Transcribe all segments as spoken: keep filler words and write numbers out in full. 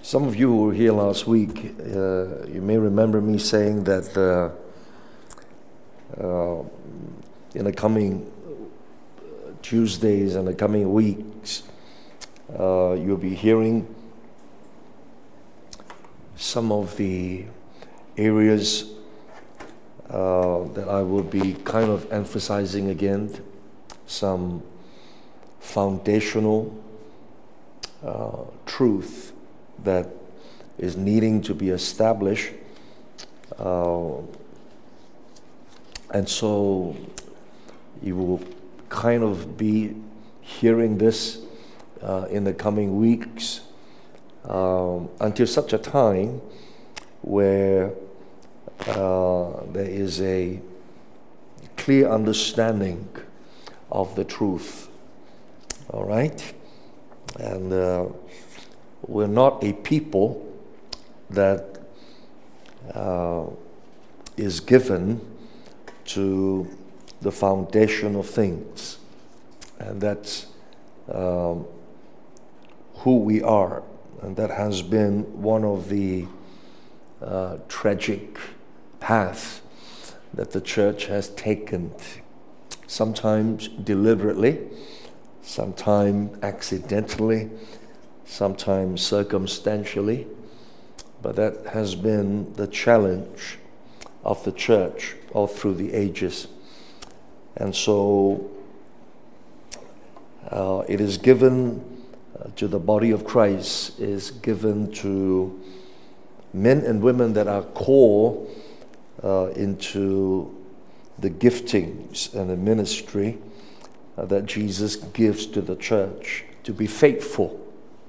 Some of you who were here last week, uh, you may remember me saying that uh, uh, in the coming Tuesdays and the coming weeks, uh, you'll be hearing some of the areas uh, that I will be kind of emphasizing again, some foundational uh, truth that is needing to be established. Uh, and so you will kind of be hearing this uh, in the coming weeks um, until such a time where uh, there is a clear understanding of the truth. All right? And uh, we're not a people that uh, is given to the foundation of things. And that's um, who we are. And that has been one of the uh, tragic paths that the church has taken, sometimes deliberately, sometimes accidentally, sometimes circumstantially, but that has been the challenge of the church all through the ages. And so uh, it is given uh, to the body of Christ, is given to men and women that are called uh, into the giftings and the ministry uh, that Jesus gives to the church, to be faithful,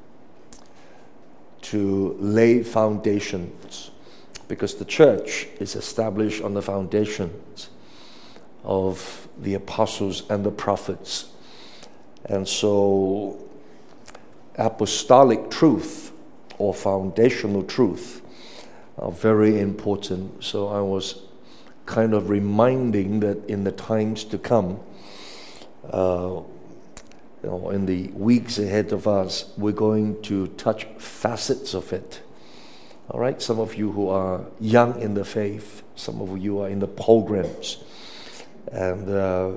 to lay foundations, because the church is established on the foundations of the apostles and the prophets. And so apostolic truth or foundational truth are very important. So I was kind of reminding that in the times to come, uh, You know, in the weeks ahead of us, we're going to touch facets of it. All right? Some of you who are young in the faith, some of you are in the programs. And uh,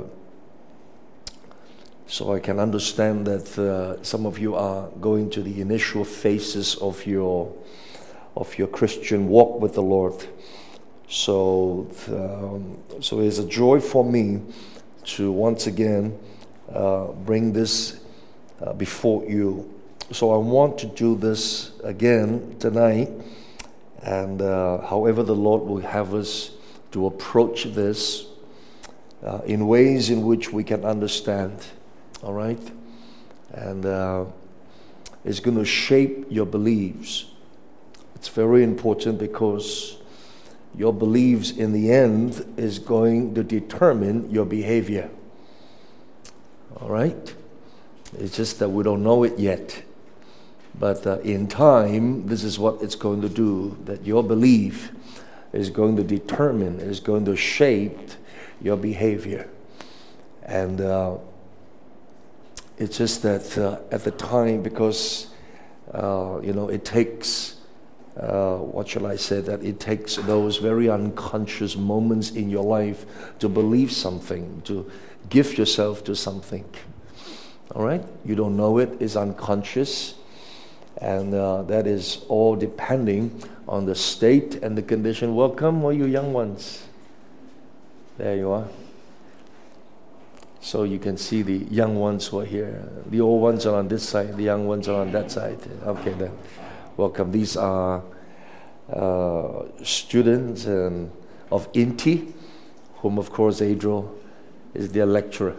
so I can understand that uh, some of you are going to the initial phases of your, of your Christian walk with the Lord. So, um, so it's a joy for me to once again Uh, bring this uh, before you. So I want to do this again tonight, and uh, however the Lord will have us to approach this uh, in ways in which we can understand. All right? And uh, it's going to shape your beliefs. It's very important because your beliefs in the end is going to determine your behavior. All right? It's just that we don't know it yet. But uh, in time, this is what it's going to do, that your belief is going to determine, is going to shape your behavior. And uh, it's just that uh, at the time, because, uh, you know, it takes, uh, what shall I say, that it takes those very unconscious moments in your life to believe something, to give yourself to something. All right? You don't know it, it's unconscious. And uh, that is all depending on the state and the condition. Welcome, all you young ones. There you are. So you can see the young ones who are here. The old ones are on this side, the young ones are on that side. Okay, then. Welcome. These are uh, students and of I N T I, whom, of course, Adriel is their lecturer.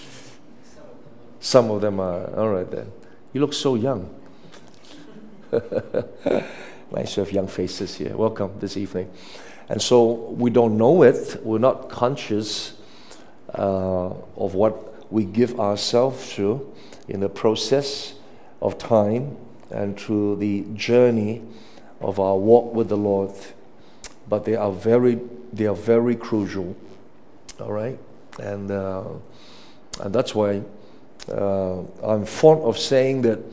Some of them are. All right, then. You look so young. Nice to have young faces here. Welcome this evening. And so we don't know it. We're not conscious uh, of what we give ourselves to in the process of time and through the journey of our walk with the Lord. But they are very, they are very crucial. All right? And, uh, and that's why uh, I'm fond of saying that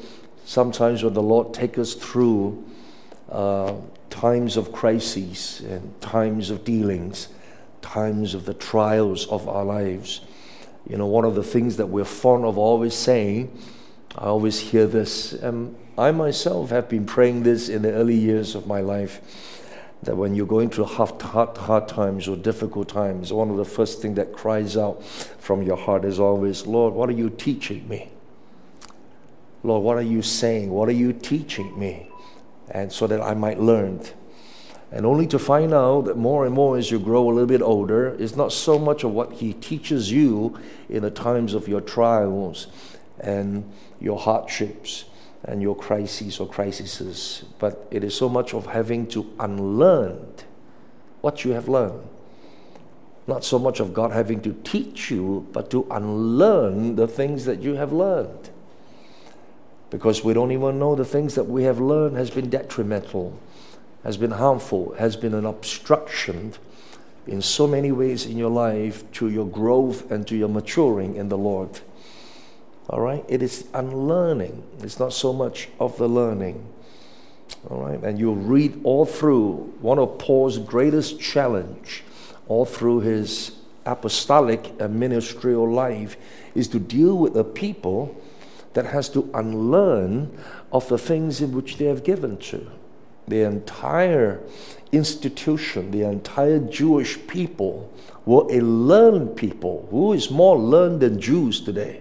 Sometimes when the Lord takes us through uh, times of crises and times of dealings, times of the trials of our lives, you know, one of the things that we're fond of always saying, I always hear this, and I myself have been praying this in the early years of my life, that when you're going through hard, hard, hard times or difficult times, one of the first things that cries out from your heart is always, Lord, what are you teaching me? Lord, what are you saying? What are you teaching me? And so that I might learn. And only to find out that more and more as you grow a little bit older, it's not so much of what He teaches you in the times of your trials and your hardships and your crises or crises, but it is so much of having to unlearn what you have learned. Not so much of God having to teach you, but to unlearn the things that you have learned. Because we don't even know the things that we have learned has been detrimental, has been harmful, has been an obstruction in so many ways in your life to your growth and to your maturing in the Lord. All right? It is unlearning. It's not so much of the learning. All right? And you'll read all through one of Paul's greatest challenge, all through his apostolic and ministerial life, is to deal with a people that has to unlearn of the things in which they have given to. The entire institution, the entire Jewish people were a learned people. Who is more learned than Jews today?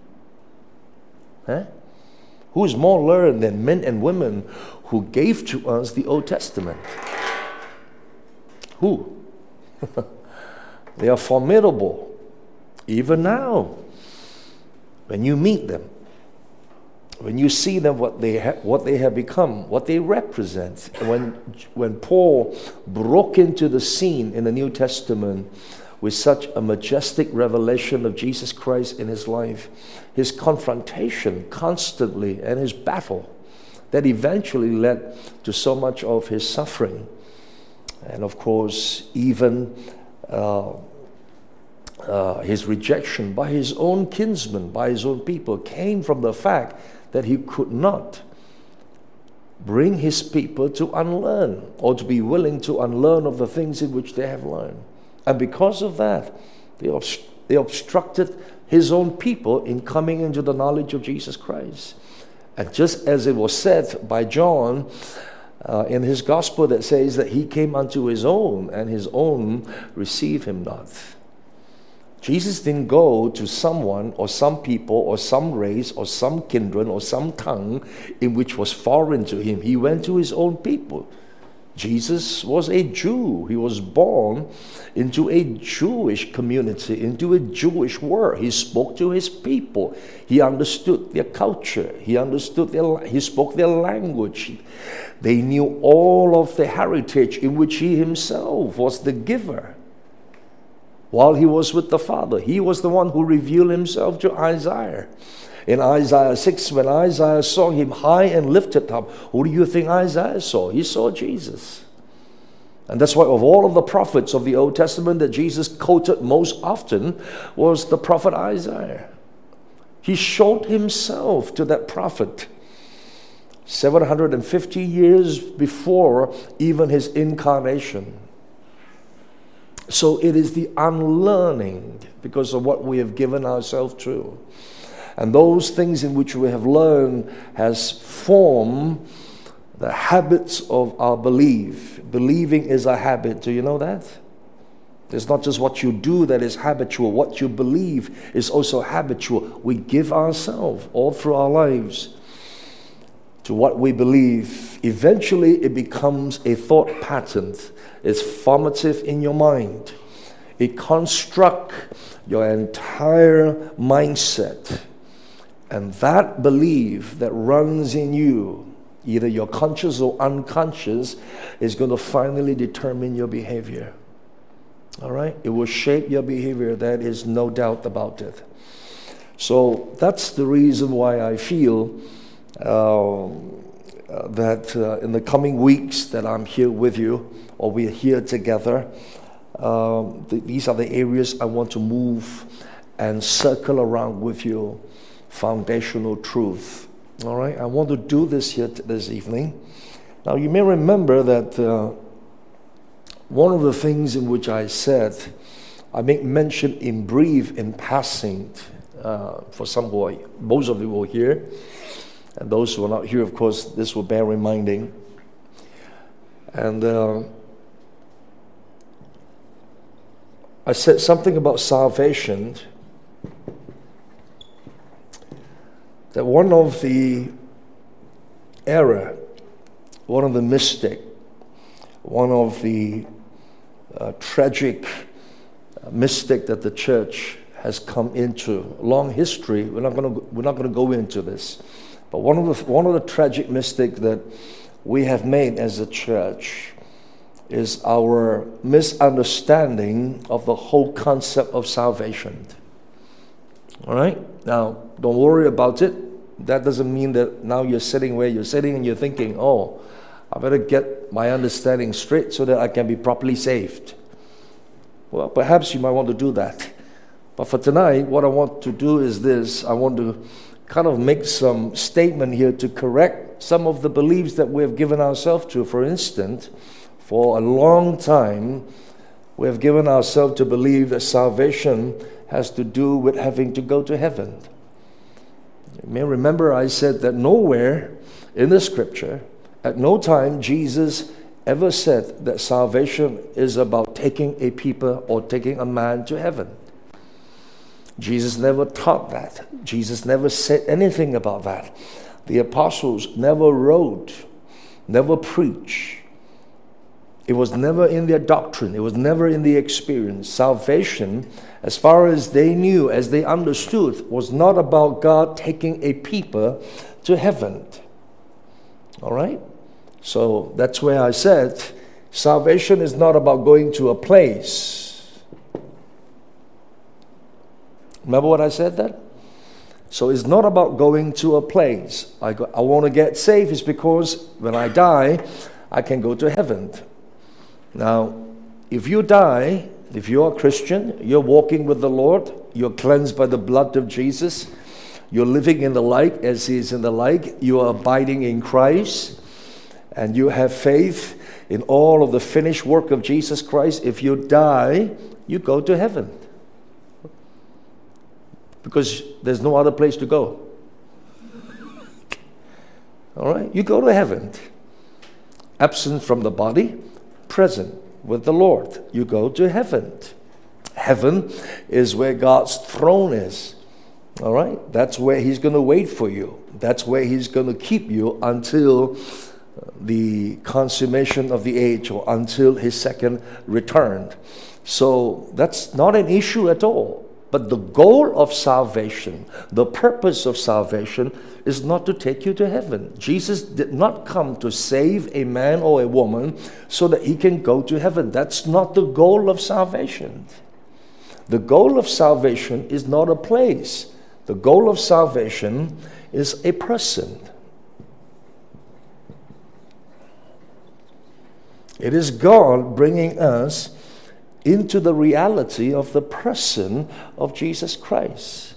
Huh? Who is more learned than men and women who gave to us the Old Testament? Who? They are formidable. Even now, when you meet them, when you see them, what they ha- what they have become, what they represent. When when Paul broke into the scene in the New Testament with such a majestic revelation of Jesus Christ in his life, his confrontation constantly and his battle that eventually led to so much of his suffering, and of course even uh, uh, his rejection by his own kinsmen, by his own people, came from the fact that he could not bring his people to unlearn or to be willing to unlearn of the things in which they have learned. And because of that, they, obst- they obstructed his own people in coming into the knowledge of Jesus Christ. And just as it was said by John uh, in his gospel that says that he came unto his own and his own received him not. Jesus didn't go to someone or some people or some race or some kindred or some tongue in which was foreign to him. He went to his own people. Jesus was a Jew. He was born into a Jewish community, into a Jewish world. He spoke to his people. He understood their culture. He understood their, he spoke their language. They knew all of the heritage in which he himself was the giver. While he was with the Father, he was the one who revealed himself to Isaiah. In Isaiah six, when Isaiah saw him high and lifted up, who do you think Isaiah saw? He saw Jesus. And that's why of all of the prophets of the Old Testament that Jesus quoted most often was the prophet Isaiah. He showed himself to that prophet seven hundred fifty years before even his incarnation. So it is the unlearning because of what we have given ourselves to. And those things in which we have learned has formed the habits of our belief. Believing is a habit. Do you know that? It's not just what you do that is habitual. What you believe is also habitual. We give ourselves all through our lives to what we believe. Eventually it becomes a thought pattern. It's formative in your mind. It constructs your entire mindset. And that belief that runs in you, either you're conscious or unconscious, is going to finally determine your behavior. All right? It will shape your behavior. That is no doubt about it. So that's the reason why I feel uh, uh, that uh, in the coming weeks that I'm here with you, or we're here together, um, th- these are the areas I want to move and circle around with you. Foundational truth. All right, I want to do this here t- this evening. Now, you may remember that uh, one of the things in which I said, I make mention in brief, in passing, uh, for some who are, most of you who are here, and those who are not here, of course, this will bear reminding. And uh, I said something about salvation, that one of the error, one of the mistake, one of the uh, tragic uh, mistake that the church has come into, long history. We're not going to we're not going to go into this, but one of the one of the tragic mistakes that we have made as a church is our misunderstanding of the whole concept of salvation. All right? Now, don't worry about it. That doesn't mean that now you're sitting where you're sitting and you're thinking, oh, I better get my understanding straight so that I can be properly saved. Well, perhaps you might want to do that. But for tonight, what I want to do is this. I want to kind of make some statement here to correct some of the beliefs that we have given ourselves to. For instance, for a long time, we have given ourselves to believe that salvation has to do with having to go to heaven. You may remember I said that nowhere in the scripture, at no time, Jesus ever said that salvation is about taking a people or taking a man to heaven. Jesus never taught that. Jesus never said anything about that. The apostles never wrote, never preached. It was never in their doctrine. It was never in the experience. Salvation, as far as they knew, as they understood, was not about God taking a people to heaven. All right? So that's where I said, salvation is not about going to a place. Remember what I said then? So it's not about going to a place. I, go, I want to get saved is because when I die, I can go to heaven. Now, if you die, if you're a Christian, you're walking with the Lord, you're cleansed by the blood of Jesus, you're living in the light as He is in the light, you are abiding in Christ, and you have faith in all of the finished work of Jesus Christ, if you die, you go to heaven. Because there's no other place to go. All right? You go to heaven. Absent from the body, present with the Lord. You go to heaven. Heaven is where God's throne is. All right? That's where He's going to wait for you. That's where He's going to keep you until the consummation of the age or until His second return. So that's not an issue at all. But the goal of salvation, the purpose of salvation, is not to take you to heaven. Jesus did not come to save a man or a woman so that he can go to heaven. That's not the goal of salvation. The goal of salvation is not a place. The goal of salvation is a person. It is God bringing us into the reality of the person of Jesus Christ.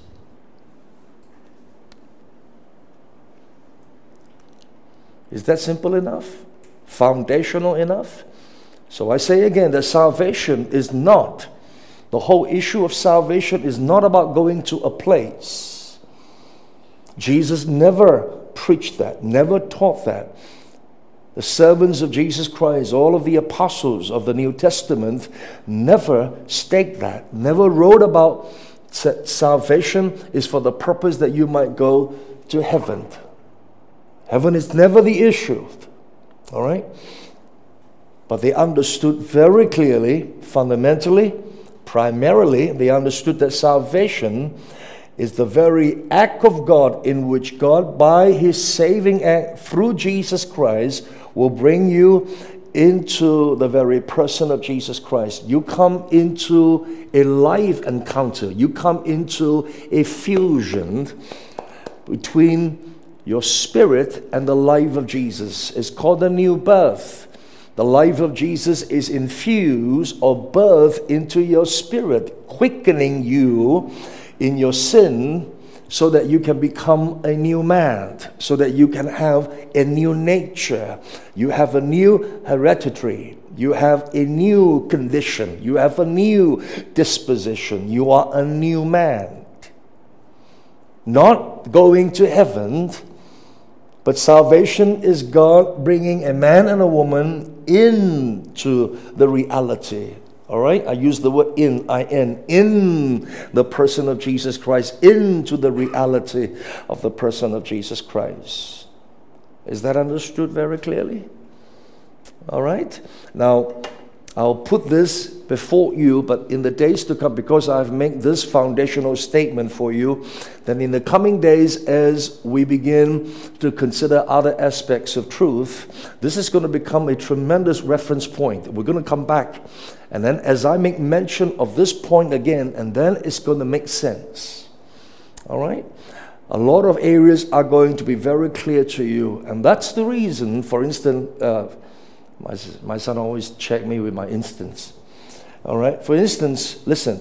Is that simple enough? Foundational enough? So I say again that salvation is not, the whole issue of salvation is not about going to a place. Jesus never preached that, never taught that. The servants of Jesus Christ, all of the apostles of the New Testament, never state that, never wrote about salvation is for the purpose that you might go to heaven. Heaven is never the issue, all right? But they understood very clearly, fundamentally, primarily, they understood that salvation is the very act of God in which God, by His saving act through Jesus Christ, will bring you into the very person of Jesus Christ. You come into a life encounter. You come into a fusion between your spirit and the life of Jesus. It's called a new birth. The life of Jesus is infused or birthed into your spirit, quickening you in your sin so that you can become a new man, so that you can have a new nature. You have a new hereditary. You have a new condition. You have a new disposition. You are a new man. Not going to heaven, but salvation is God bringing a man and a woman into the reality. All right? I use the word in, I N, in the person of Jesus Christ, into the reality of the person of Jesus Christ. Is that understood very clearly? All right? Now, I'll put this before you, but in the days to come, because I've made this foundational statement for you, then in the coming days, as we begin to consider other aspects of truth, this is going to become a tremendous reference point. We're going to come back, and then as I make mention of this point again, and then it's going to make sense. All right? A lot of areas are going to be very clear to you, and that's the reason, for instance, uh, My, my son always check me with my instance. All right. For instance, listen.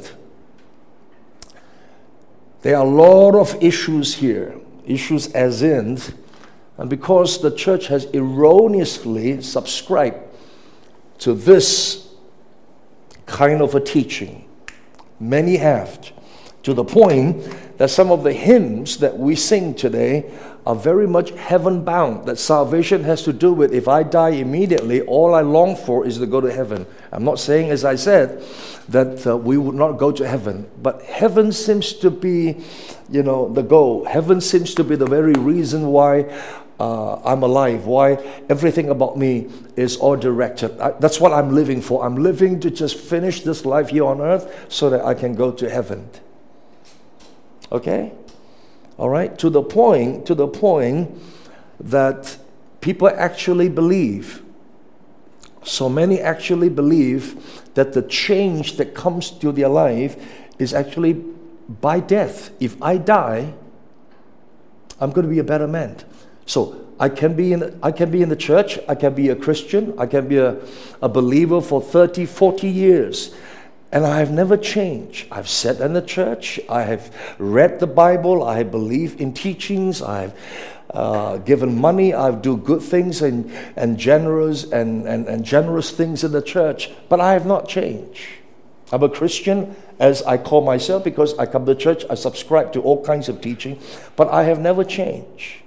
There are a lot of issues here. Issues as in, and because the church has erroneously subscribed to this kind of a teaching, many have, to the point that some of the hymns that we sing today are very much heaven-bound, that salvation has to do with if I die immediately, all I long for is to go to heaven. I'm not saying, as I said, that uh, we would not go to heaven, but heaven seems to be, you know, the goal. Heaven seems to be the very reason why uh, I'm alive, why everything about me is all directed. I, that's what I'm living for. I'm living to just finish this life here on earth so that I can go to heaven. Okay? All right, to the point, to the point that people actually believe, so many actually believe that the change that comes to their life is actually by death. If I die, I'm going to be a better man. So I can be in, I can be in the church, I can be a Christian, I can be a, a believer for thirty, forty years. And I have never changed. I've sat in the church. I have read the Bible. I believe in teachings. I've uh, given money. I do good things and, and generous and, and, and generous things in the church. But I have not changed. I'm a Christian, as I call myself, because I come to church. I subscribe to all kinds of teaching. But I have never changed.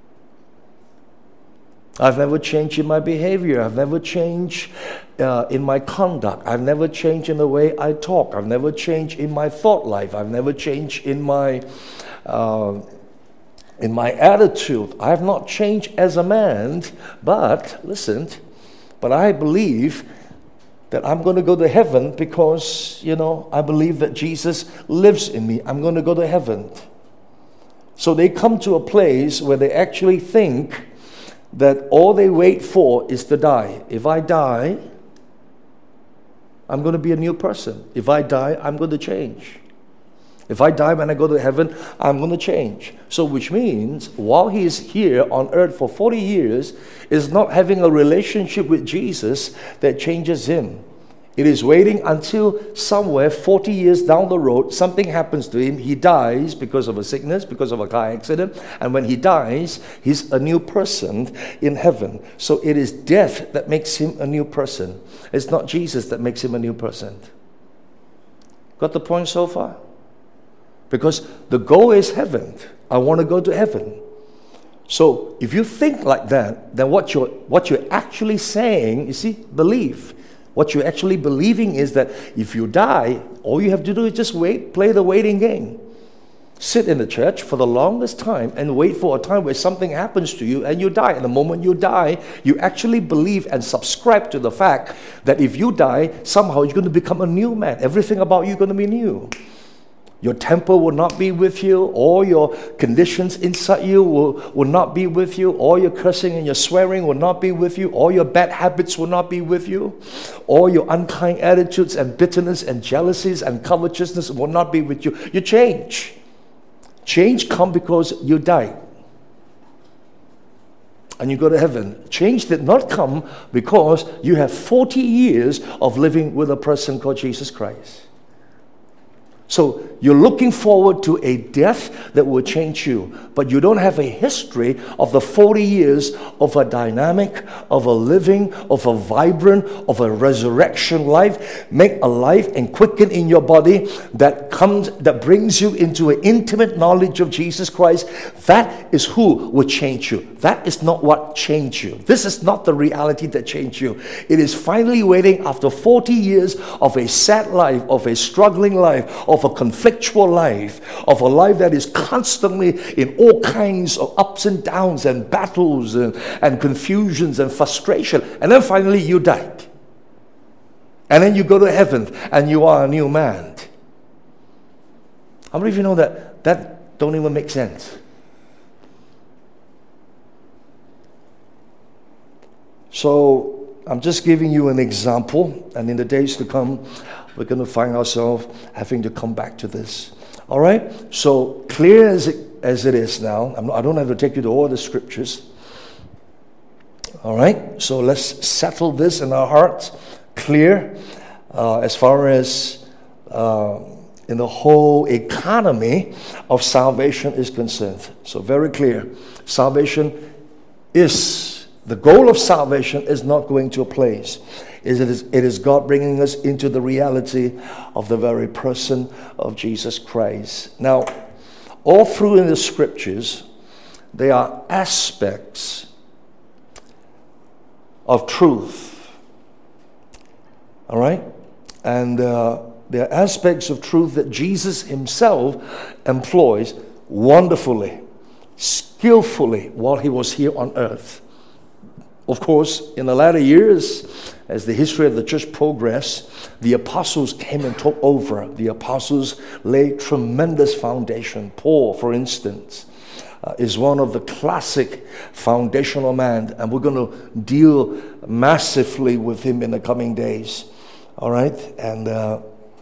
I've never changed in my behavior. I've never changed uh, in my conduct. I've never changed in the way I talk. I've never changed in my thought life. I've never changed in my uh, in my attitude. I have not changed as a man. But listen, but I believe that I'm going to go to heaven because, you know, I believe that Jesus lives in me. I'm going to go to heaven. So they come to a place where they actually think that all they wait for is to die. If I die, I'm going to be a new person. If I die, I'm going to change. If I die when I go to heaven, I'm going to change. So which means, while he is here on earth for forty years, is not having a relationship with Jesus that changes him. It is waiting until somewhere forty years down the road, something happens to him. He dies because of a sickness, because of a car accident. And when he dies, he's a new person in heaven. So it is death that makes him a new person. It's not Jesus that makes him a new person. Got the point so far? Because the goal is heaven. I want to go to heaven. So if you think like that, then what you're, what you're actually saying, you see, believe. What you're actually believing is that if you die, all you have to do is just wait, play the waiting game. Sit in the church for the longest time and wait for a time where something happens to you and you die. And the moment you die, you actually believe and subscribe to the fact that if you die, somehow you're going to become a new man. Everything about you is going to be new. Your temper will not be with you. All your conditions inside you will, will not be with you. All your cursing and your swearing will not be with you. All your bad habits will not be with you. All your unkind attitudes and bitterness and jealousies and covetousness will not be with you. You change. Change comes because you die. And you go to heaven. Change did not come because you have forty years of living with a person called Jesus Christ. So you're looking forward to a death that will change you, but you don't have a history of the forty years of a dynamic, of a living, of a vibrant, of a resurrection life. Make a life and quicken in your body that comes, that brings you into an intimate knowledge of Jesus Christ. That is who will change you. That is not what changed you. This is not the reality that changed you. It is finally waiting after forty years of a sad life, of a struggling life, of a conflictual life, of a life that is constantly in all kinds of ups and downs and battles and, and confusions and frustration. And then finally you died. And then you go to heaven and you are a new man. How many of you know that that don't even make sense? So I'm just giving you an example, and in the days to come, we're going to find ourselves having to come back to this. All right? So clear as it, as it is now, I'm not, I don't have to take you to all the scriptures. All right? So let's settle this in our hearts. Clear uh, as far as uh, in the whole economy of salvation is concerned. So very clear. Salvation is, the goal of salvation is not going to a place. It is, it is God bringing us into the reality of the very person of Jesus Christ. Now, all through in the scriptures, there are aspects of truth. All right? And uh, there are aspects of truth that Jesus himself employs wonderfully, skillfully while he was here on earth. Of course, in the latter years, as the history of the church progressed, the apostles came and took over. The apostles laid tremendous foundation. Paul, for instance, uh, is one of the classic foundational men, and we're going to deal massively with him in the coming days. All right? And uh,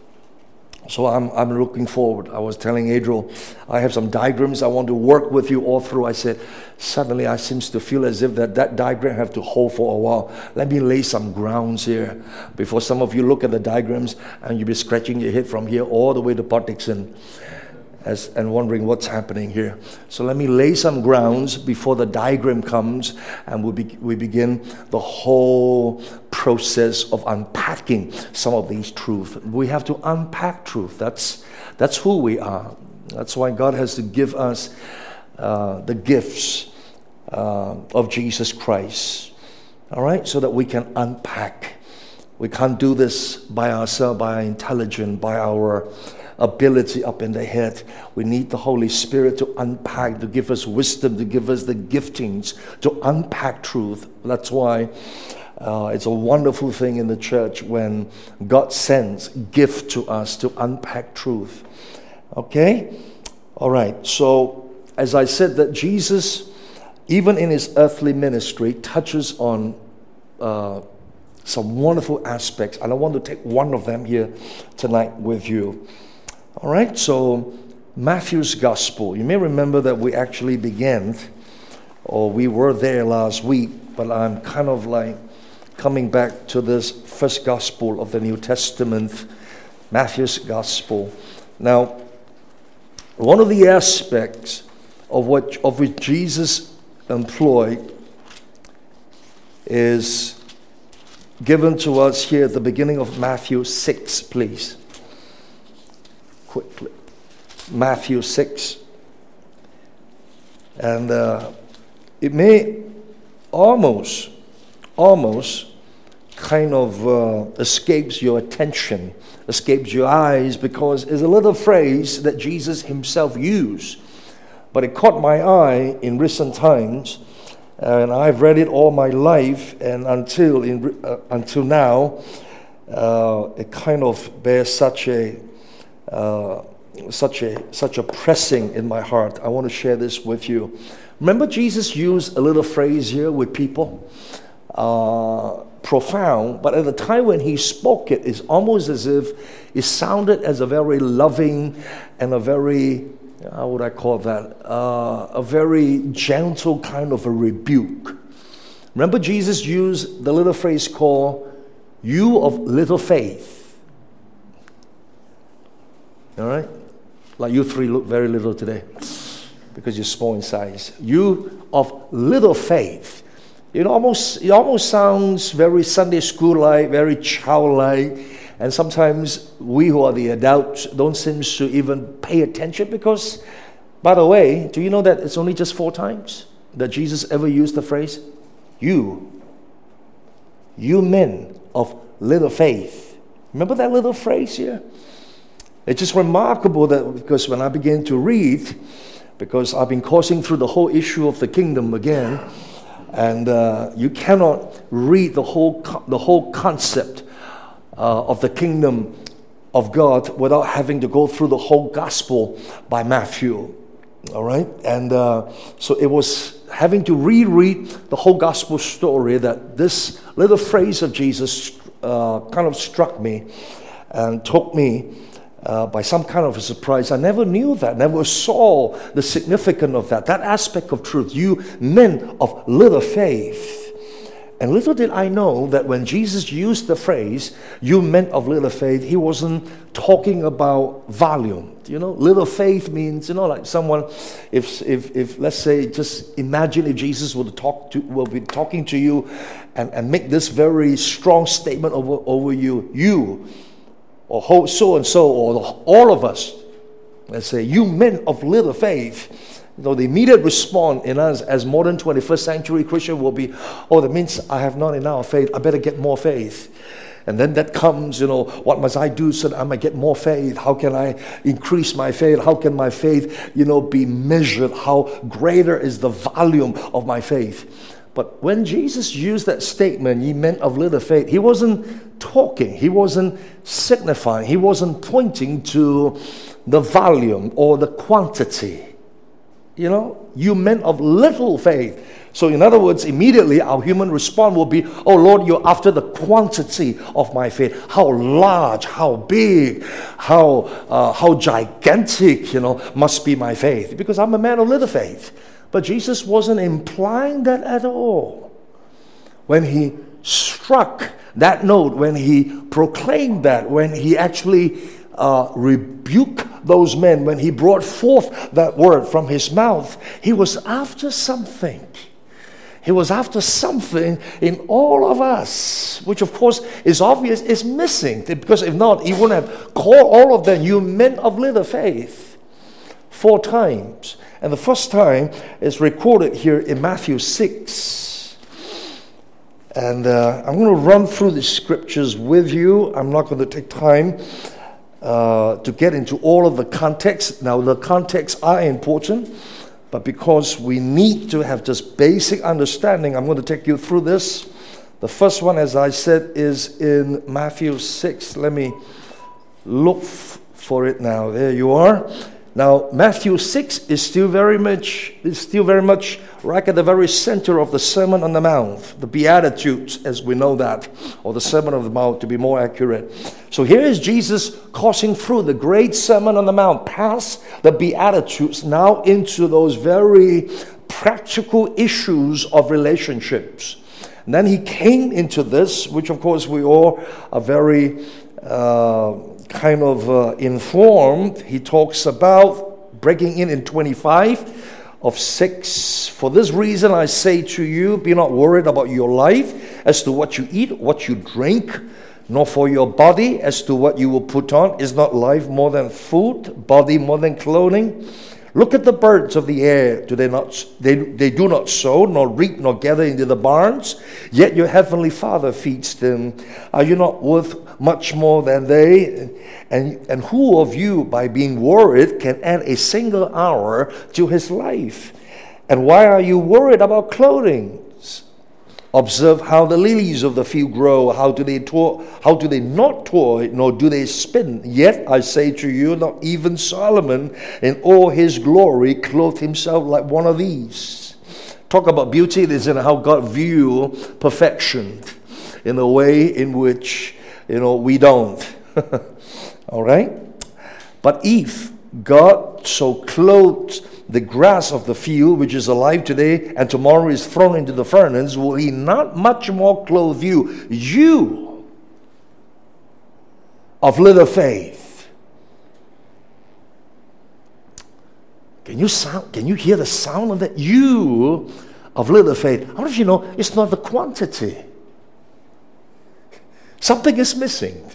so I'm I'm looking forward. I was telling Adriel, I have some diagrams I want to work with you all through. I said, suddenly I seems to feel as if that, that diagram have to hold for a while. Let me lay some grounds here before some of you look at the diagrams and you'll be scratching your head from here all the way to Port Dickson as, and wondering what's happening here. So let me lay some grounds before the diagram comes, and we, be, we begin the whole process of unpacking some of these truths. We have to unpack truth. That's, that's who we are. That's why God has to give us uh, the gifts uh, of Jesus Christ. All right? So that we can unpack. We can't do this by ourselves, by our intelligence, by our ability up in the head. We need the Holy Spirit to unpack, to give us wisdom, to give us the giftings, to unpack truth. That's why uh, it's a wonderful thing in the church when God sends gift to us to unpack truth. Okay? All right. So, as I said, that Jesus, even in his earthly ministry, touches on uh, some wonderful aspects, and I want to take one of them here tonight with you. All right, so Matthew's Gospel. You may remember that we actually began, or we were there last week, but I'm kind of like coming back to this first Gospel of the New Testament, Matthew's Gospel. Now, one of the aspects of what of which Jesus employed is given to us here at the beginning of Matthew six, please. Quickly. Matthew six. And uh, it may almost, almost kind of uh, escapes your attention, escapes your eyes, because it's a little phrase that Jesus himself used. But it caught my eye in recent times, and I've read it all my life, and until in, uh, until now, uh, it kind of bears such a uh, such a such a pressing in my heart. I want to share this with you. Remember, Jesus used a little phrase here with people, uh, profound, but at the time when he spoke it, it's almost as if it sounded as a very loving and a very, how would I call that, uh, a very gentle kind of a rebuke. Remember, Jesus used the little phrase called, "You of little faith." All right? Like you three look very little today because you're small in size. You of little faith. It almost, it almost sounds very Sunday school-like, very childlike. And sometimes we who are the adults don't seem to even pay attention because, by the way, do you know that it's only just four times that Jesus ever used the phrase, you, you men of little faith. Remember that little phrase here? It's just remarkable that because when I began to read, because I've been coursing through the whole issue of the kingdom again, and uh, you cannot read the whole the whole concept uh, of the kingdom of God without having to go through the whole gospel by Matthew. All right, and uh, so it was having to reread the whole gospel story that this little phrase of Jesus uh, kind of struck me and took me uh, by some kind of a surprise. I never knew that, never saw the significance of that, that aspect of truth. You men of little faith. And little did I know that when Jesus used the phrase, you men of little faith, he wasn't talking about volume. You know, little faith means, you know, like someone, if, if, if let's say, just imagine if Jesus would talk to, will be talking to you and, and make this very strong statement over, over you, you, or so and so, or all of us, let's say, you men of little faith. You know, the immediate response in us as modern twenty-first century Christian will be, oh, that means I have not enough faith. I better get more faith. And then that comes, you know, what must I do so that I might get more faith? How can I increase my faith? How can my faith, you know, be measured? How greater is the volume of my faith? But when Jesus used that statement, ye men of little faith, he wasn't talking. He wasn't signifying. He wasn't pointing to the volume or the quantity. You know, you men of little faith. So in other words, immediately our human response will be, oh Lord, you're after the quantity of my faith. How large, how big, how uh, how gigantic, you know, must be my faith. Because I'm a man of little faith. But Jesus wasn't implying that at all. When he struck that note, when he proclaimed that, when he actually uh, rebuked those men, when he brought forth that word from his mouth, he was after something. He was after something in all of us, which of course is obvious, is missing. Because if not, he wouldn't have called all of them, you men of little faith, four times. And the first time is recorded here in Matthew six. And uh, I'm going to run through the scriptures with you. I'm not going to take time uh, to get into all of the context. Now, the contexts are important, but because we need to have just basic understanding, I'm going to take you through this. The first one, as I said, is in Matthew six. Let me look f- for it now. There you are. Now, Matthew six is still very much is still very much right at the very center of the Sermon on the Mount, the Beatitudes, as we know that, or the Sermon on the Mount to be more accurate. So here is Jesus coursing through the great Sermon on the Mount, past the Beatitudes, now into those very practical issues of relationships. And then he came into this, which of course we all are very uh, kind of uh, informed. He talks about breaking in in twenty-five of six. For this reason I say to you, be not worried about your life as to what you eat, what you drink, nor for your body as to what you will put on. Is not life more than food, body more than clothing? Look at the birds of the air. Do they not? They, they do not sow, nor reap, nor gather into the barns, yet your heavenly Father feeds them. Are you not worth much more than they? And, and who of you, by being worried, can add a single hour to his life? And why are you worried about clothing? Observe how the lilies of the field grow. How do they toil? How do they not toil, nor do they spin? Yet I say to you, not even Solomon in all his glory clothed himself like one of these. Talk about beauty. This is how God view perfection, in a way in which, you know, we don't. All right? But if God so clothed the grass of the field, which is alive today and tomorrow is thrown into the furnace, will he not much more clothe you, you of little faith? Can you sound? Can you hear the sound of that? You of little faith. How many of you know it's not the quantity? Something is missing.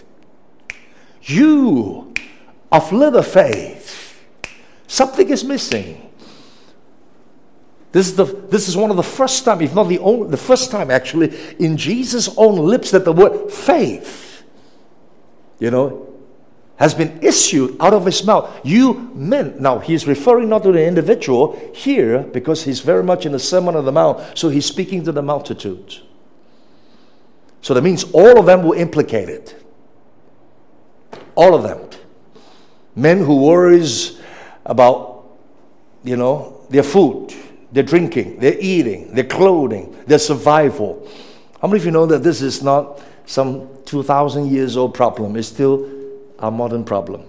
You of little faith. Something is missing. This is the this is one of the first time, if not the only, the first time actually, in Jesus' own lips that the word faith, you know, has been issued out of his mouth. You men. Now, he's referring not to the individual here because he's very much in the Sermon on the Mount, so he's speaking to the multitude. So that means all of them were implicated. All of them. Men who worries about, you know, their food, their drinking, their eating, their clothing, their survival. How many of you know that this is not some two thousand years old problem? It's still our modern problem.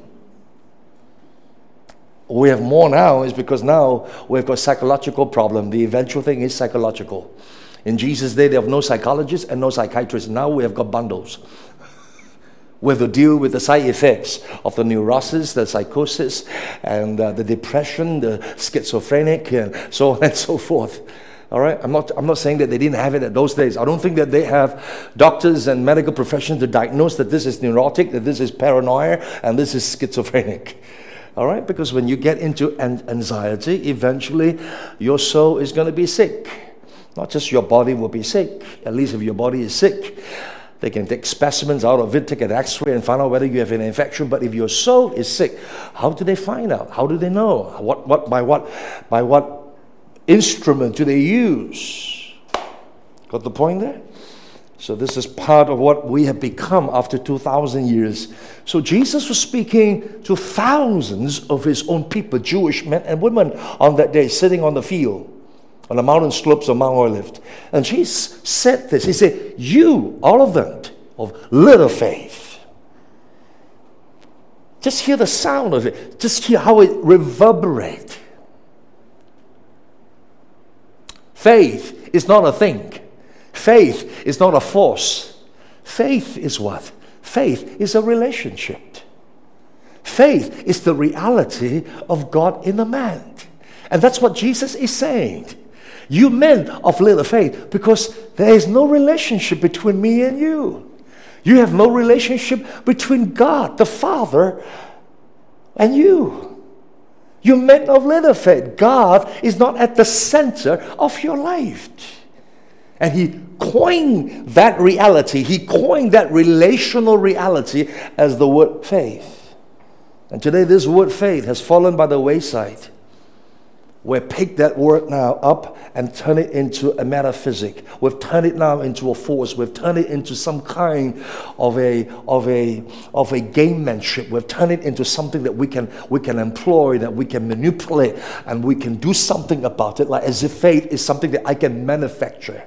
We have more now is because now we've got psychological problem. The eventual thing is psychological. In Jesus' day, they have no psychologists and no psychiatrists. Now we have got bundles. We have to deal with the side effects of the neurosis, the psychosis, and uh, the depression, the schizophrenic, and so on and so forth. All right, I'm not. I'm not saying that they didn't have it at those days. I don't think that they have doctors and medical professions to diagnose that this is neurotic, that this is paranoia, and this is schizophrenic. All right, because when you get into an- anxiety, eventually your soul is going to be sick. Not just your body will be sick. At least if your body is sick, they can take specimens out of it, take an X-ray, and find out whether you have an infection. But if your soul is sick, how do they find out? How do they know? What? What? By what? By what? Instrument do they use? Got the point there? So this is part of what we have become after two thousand years. So Jesus was speaking to thousands of his own people, Jewish men and women on that day, sitting on the field, on the mountain slopes of Mount Olive. And Jesus said this. He said, you, all of them, of little faith. Just hear the sound of it. Just hear how it reverberates. Faith is not a thing. Faith is not a force. Faith is what? Faith is a relationship. Faith is the reality of God in the man. And that's what Jesus is saying. You men of little faith, because there is no relationship between me and you. You have no relationship between God, the Father, and you. You men of little faith. God is not at the center of your life. And he coined that reality, he coined that relational reality as the word faith. And today this word faith has fallen by the wayside. We've picked that word now up and turned it into a metaphysic. We've turned it now into a force. We've turned it into some kind of a of a of a gamemanship. We've turned it into something that we can we can employ, that we can manipulate, and we can do something about it. Like as if faith is something that I can manufacture.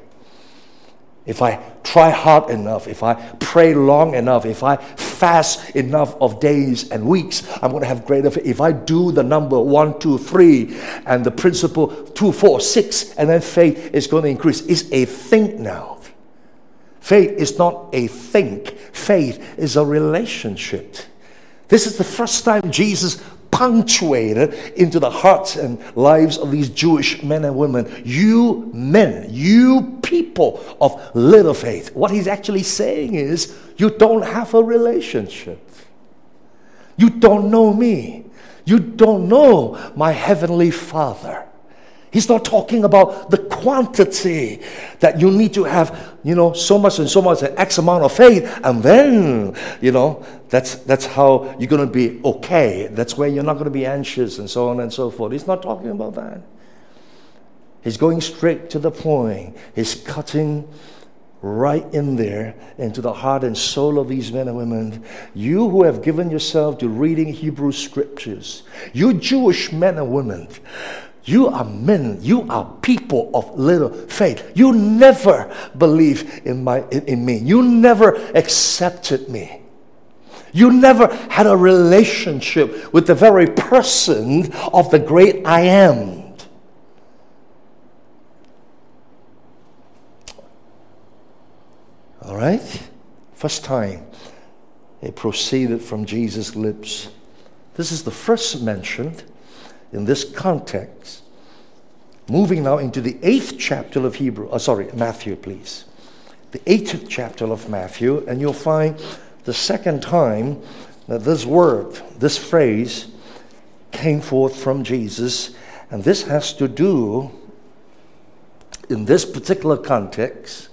If I try hard enough, if I pray long enough, if I fast enough of days and weeks, I'm going to have greater faith. If I do the number one, two, three, and the principle two, four, six, and then faith is going to increase. It's a thing now. Faith is not a thing. Faith is a relationship. This is the first time Jesus punctuated into the hearts and lives of these Jewish men and women. You men, you people of little faith. What he's actually saying is, you don't have a relationship. You don't know me. You don't know my heavenly Father. He's not talking about the quantity that you need to have, you know, so much and so much, an X amount of faith, and then, you know, that's that's how you're going to be okay. That's where you're not going to be anxious and so on and so forth. He's not talking about that. He's going straight to the point. He's cutting right in there into the heart and soul of these men and women. You who have given yourself to reading Hebrew scriptures, you Jewish men and women, you are men, you are people of little faith. You never believed in my in, in me. You never accepted me. You never had a relationship with the very person of the great I am. All right? First time it proceeded from Jesus' lips. This is the first mention in this context. Moving now into the eighth chapter of Hebrew, oh, sorry, Matthew, please. The eighth chapter of Matthew, and you'll find the second time that this word, this phrase, came forth from Jesus, and this has to do, in this particular context,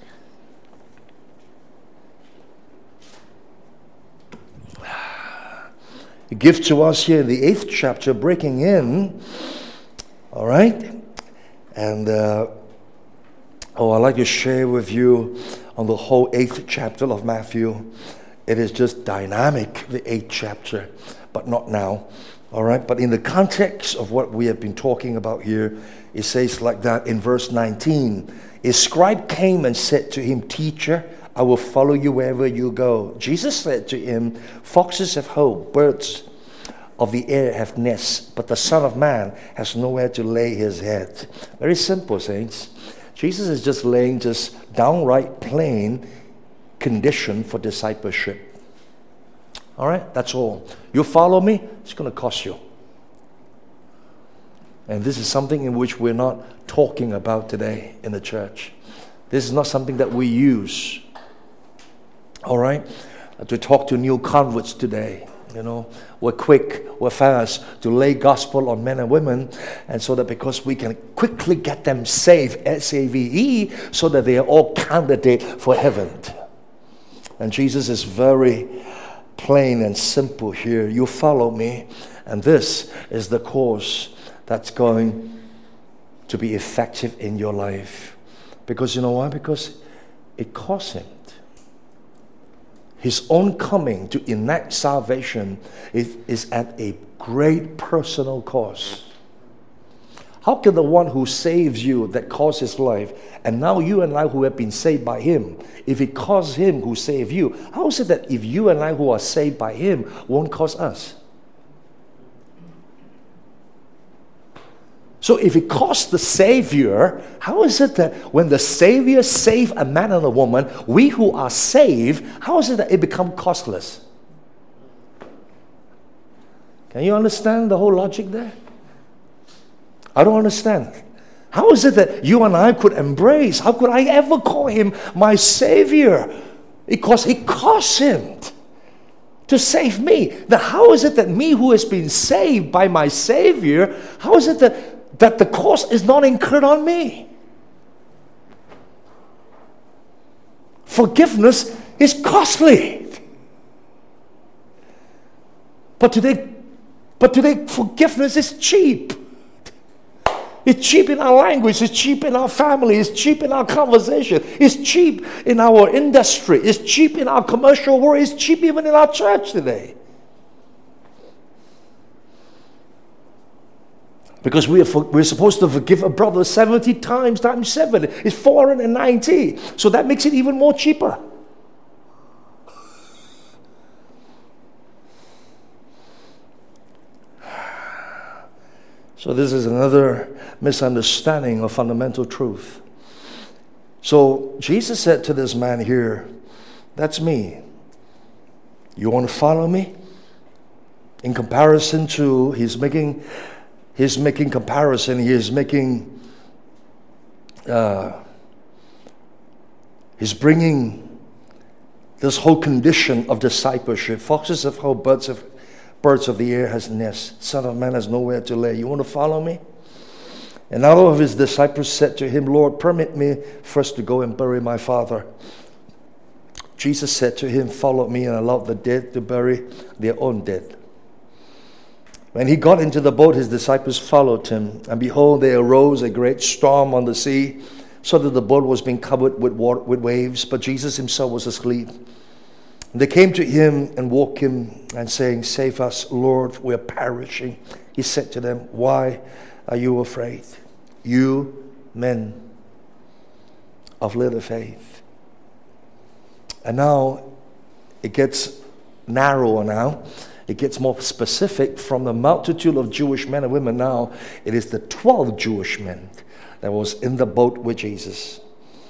it gives to us here in the eighth chapter, breaking in, all right? And, uh, oh, I'd like to share with you on the whole eighth chapter of Matthew. It is just dynamic, the eighth chapter, but not now, all right? But in the context of what we have been talking about here, it says like that in verse nineteen. A scribe came and said to him, "Teacher, I will follow you wherever you go." Jesus said to him, "Foxes have holes, birds of the air have nests, but the Son of Man has nowhere to lay his head." Very simple, saints. Jesus is just laying just downright plain condition for discipleship. All right, that's all. You follow me, it's going to cost you. And this is something in which we're not talking about today in the church. This is not something that we use. All right, to talk to new converts today. You know, we're quick, we're fast to lay gospel on men and women, and so that because we can quickly get them saved, S A V E, so that they are all candidate for heaven. And Jesus is very plain and simple here. You follow me, and this is the course that's going to be effective in your life. Because you know why? Because it cost him. His own coming to enact salvation is, is at a great personal cost. How can the one who saves you, that cost his life, and now you and I who have been saved by him, if it costs him who saved you, how is it that if you and I who are saved by him won't cost us? So if it costs the Savior, how is it that when the Savior saved a man and a woman, we who are saved, how is it that it becomes costless? Can you understand the whole logic there? I don't understand. How is it that you and I could embrace? How could I ever call him my Savior? Because it cost him to save me. Now how is it that me who has been saved by my Savior, how is it that that the cost is not incurred on me? Forgiveness is costly. But today, but today forgiveness is cheap. It's cheap in our language, it's cheap in our family, it's cheap in our conversation, it's cheap in our industry, it's cheap in our commercial world, it's cheap even in our church today. Because we are for, we're supposed to forgive a brother seventy times times seven. It's four hundred ninety. So that makes it even more cheaper. So this is another misunderstanding of fundamental truth. So Jesus said to this man here, "That's me. You want to follow me?" In comparison to, he's making... He's making comparison. He is making, uh, he's bringing this whole condition of discipleship. Foxes have holes, birds of, birds of the air has nests. Son of Man has nowhere to lay. You want to follow me? And all of his disciples said to him, "Lord, permit me first to go and bury my father." Jesus said to him, "Follow me and allow the dead to bury their own dead." When he got into the boat, his disciples followed him. And behold, there arose a great storm on the sea, so that the boat was being covered with water, with waves. But Jesus himself was asleep. And they came to him and woke him, and saying, "Save us, Lord, we are perishing." He said to them, "Why are you afraid, you men of little faith?" And now it gets narrower now. It gets more specific. From the multitude of Jewish men and women now, it is the twelve Jewish men that was in the boat with Jesus.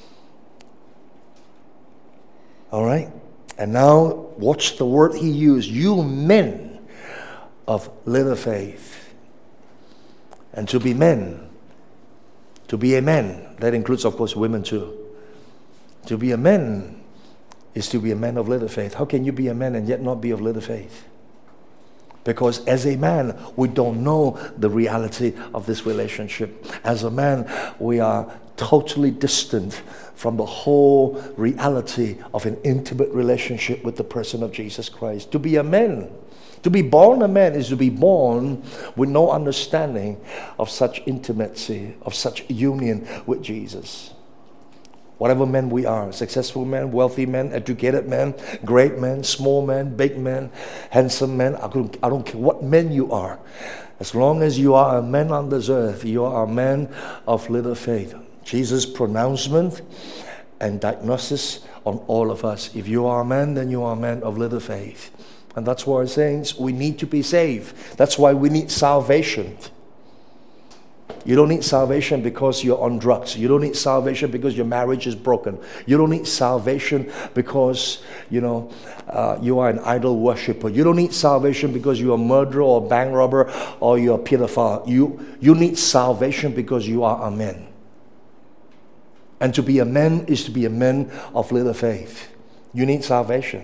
All right? And now watch the word he used. You men of little faith. And to be men, to be a man, that includes, of course, women too. To be a man is to be a man of little faith. How can you be a man and yet not be of little faith? Because as a man, we don't know the reality of this relationship. As a man, we are totally distant from the whole reality of an intimate relationship with the person of Jesus Christ. To be a man, to be born a man is to be born with no understanding of such intimacy, of such union with Jesus. Whatever men we are, successful men, wealthy men, educated men, great men, small men, big men, handsome men, I don't, I don't care what men you are. As long as you are a man on this earth, you are a man of little faith. Jesus' pronouncement and diagnosis on all of us. If you are a man, then you are a man of little faith. And that's why I'm saying we need to be saved. That's why we need salvation. You don't need salvation because you're on drugs. You don't need salvation because your marriage is broken. You don't need salvation because, you know, uh, you are an idol worshiper. You don't need salvation because you're a murderer or a bank robber or you're a pedophile. You, you need salvation because you are a man. And to be a man is to be a man of little faith. You need salvation.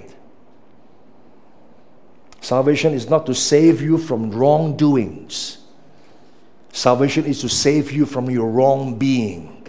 Salvation is not to save you from wrongdoings. Salvation is to save you from your wrong being.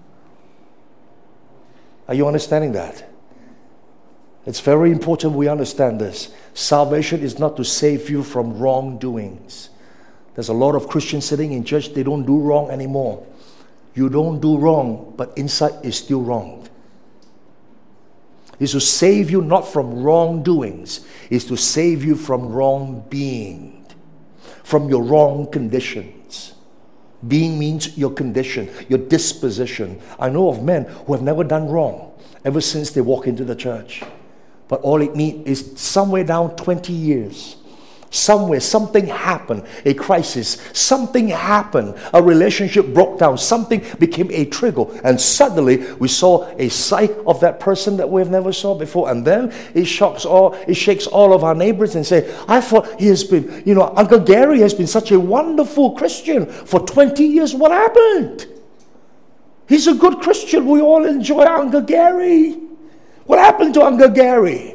Are you understanding that? It's very important we understand this. Salvation is not to save you from wrongdoings. There's a lot of Christians sitting in church, they don't do wrong anymore. You don't do wrong, but inside is still wrong. It's to save you not from wrongdoings. It's to save you from wrong being, from your wrong conditions. Being means your condition, your disposition. I know of men who have never done wrong ever since they walk into the church. But all it needs is somewhere down twenty years. Somewhere, something happened, a crisis, something happened, a relationship broke down, something became a trigger, and suddenly we saw a side of that person that we've never saw before, and then it shocks all, it shakes all of our neighbors and say, I thought he has been, you know, Uncle Gary has been such a wonderful Christian for twenty years. What happened? He's a good Christian. We all enjoy Uncle Gary. What happened to Uncle Gary?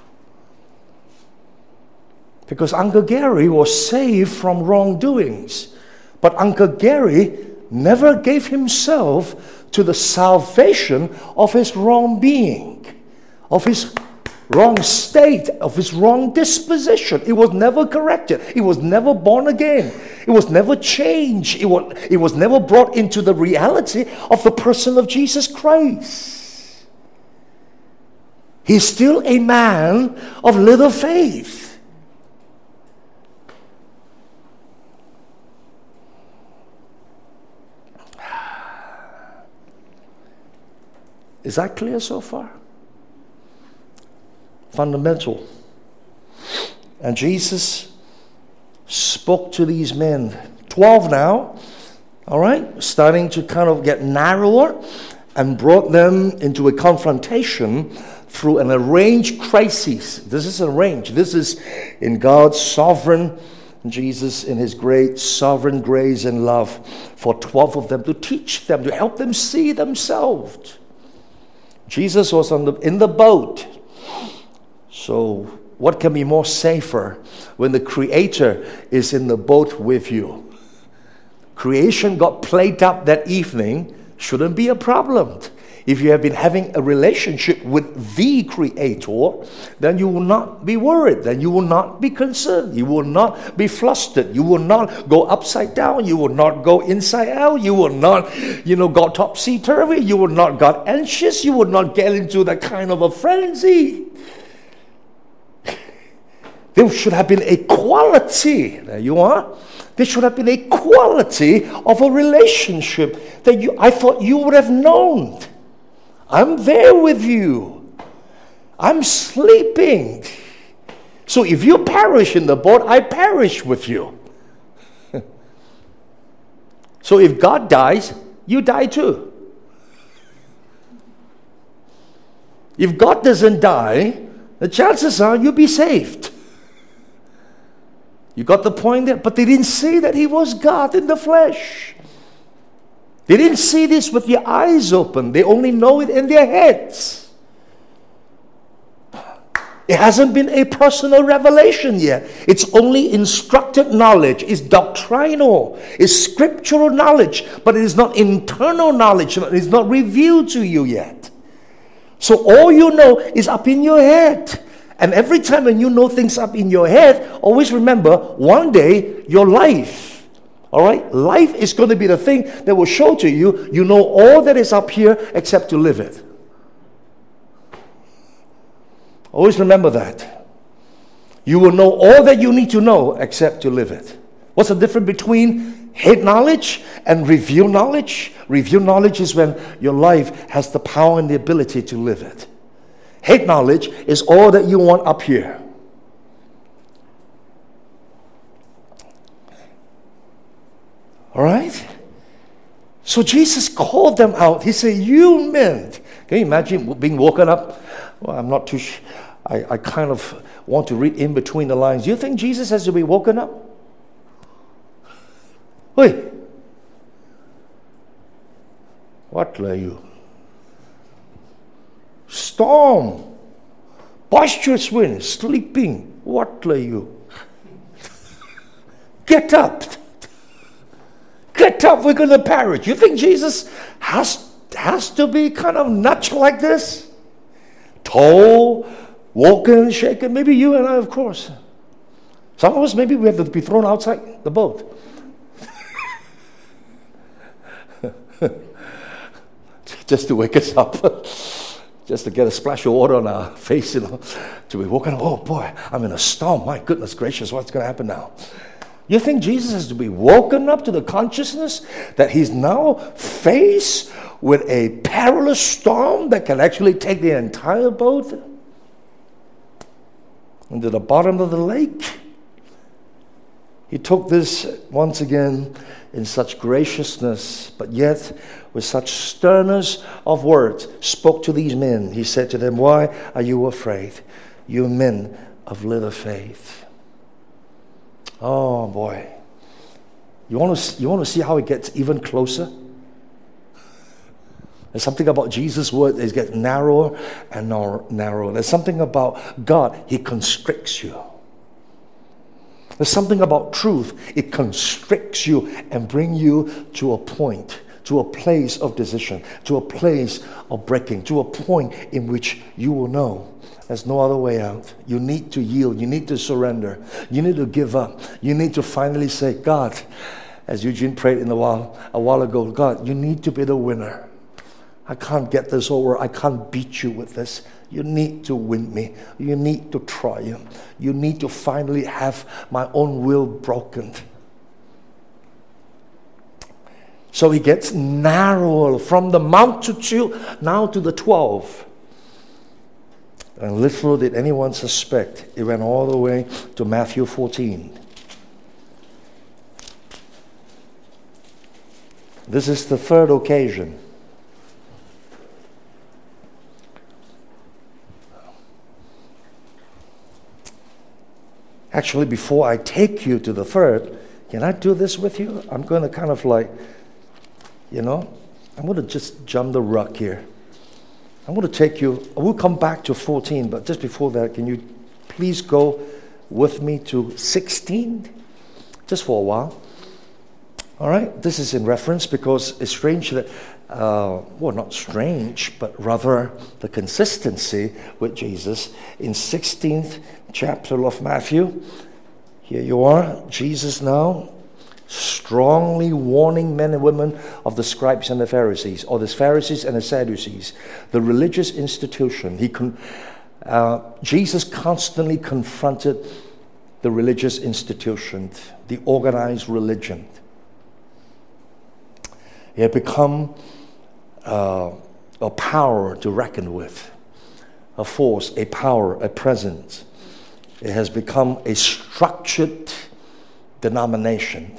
Because Uncle Gary was saved from wrongdoings. But Uncle Gary never gave himself to the salvation of his wrong being, of his wrong state, of his wrong disposition. It was never corrected. It was never born again. It was never changed. It was, it was never brought into the reality of the person of Jesus Christ. He's still a man of little faith. Is that clear so far? Fundamental. And Jesus spoke to these men, twelve now, all right, starting to kind of get narrower, and brought them into a confrontation through an arranged crisis. This is arranged. This is in God's sovereign, Jesus in his great sovereign grace and love for twelve of them to teach them, to help them see themselves. Jesus was on the, in the boat. So what can be more safer when the Creator is in the boat with you? Creation got played up that evening. Shouldn't be a problem. If you have been having a relationship with the Creator, then you will not be worried. Then you will not be concerned. You will not be flustered. You will not go upside down. You will not go inside out. You will not, you know, go topsy-turvy. You will not get anxious. You will not get into that kind of a frenzy. There should have been a quality. There you are. There should have been a quality of a relationship that you, I thought you would have known. I'm there with you. I'm sleeping. So if you perish in the boat, I perish with you. So if God dies, you die too. If God doesn't die, the chances are you'll be saved. You got the point there? But they didn't see that he was God in the flesh. They didn't see this with their eyes open. They only know it in their heads. It hasn't been a personal revelation yet. It's only instructed knowledge. It's doctrinal. It's scriptural knowledge. But it is not internal knowledge. It is not revealed to you yet. So all you know is up in your head. And every time when you know things up in your head, always remember, one day, your life, all right? Life is going to be the thing that will show to you, you know all that is up here except to live it. Always remember that. You will know all that you need to know except to live it. What's the difference between head knowledge and revealed knowledge? Revealed knowledge is when your life has the power and the ability to live it. Head knowledge is all that you want up here. All right? So Jesus called them out. He said, you men. Can you imagine being woken up? Well, I'm not too sure. I, I kind of want to read in between the lines. Do you think Jesus has to be woken up? Wait. What are you? Storm, boisterous wind, sleeping. What are you? Get up. Get up, we're going to perish. You think Jesus has, has to be kind of nuts like this? Tall, walking, shaking. Maybe you and I, of course. Some of us, maybe we have to be thrown outside the boat. Just to wake us up. Just to get a splash of water on our face, you know, to be woken up. Oh boy, I'm in a storm. My goodness gracious, what's going to happen now? You think Jesus has to be woken up to the consciousness that he's now faced with a perilous storm that can actually take the entire boat into the bottom of the lake? He took this once again in such graciousness, but yet with such sternness of words, spoke to these men. He said to them, why are you afraid, you men of little faith? Oh boy. You want to, you want to see how it gets even closer? There's something about Jesus' word that gets narrower and narrower. There's something about God, he constricts you. There's something about truth. It constricts you and brings you to a point, to a place of decision, to a place of breaking, to a point in which you will know there's no other way out. You need to yield. You need to surrender. You need to give up. You need to finally say, God, as Eugene prayed in a while, a while ago, God, you need to be the winner. I can't get this over. I can't beat you with this. You need to win me. You need to triumph. You need to finally have my own will broken. So he gets narrower from the multitude now to the twelve. And little did anyone suspect, it went all the way to Matthew fourteen. This is the third occasion. Actually, before I take you to the third, can I do this with you? I'm going to kind of like, you know, I'm going to just jump the rug here. I'm going to take you, we'll come back to fourteen, but just before that, can you please go with me to sixteen? Just for a while. All right, this is in reference because it's strange that, uh, well, not strange, but rather the consistency with Jesus in sixteenth chapter of Matthew. Here you are, Jesus now strongly warning men and women of the scribes and the Pharisees, or the Pharisees and the Sadducees, the religious institution. He con- uh, Jesus constantly confronted the religious institution, the organized religion. It had become uh, a power to reckon with, a force, a power, a presence. It has become a structured denomination,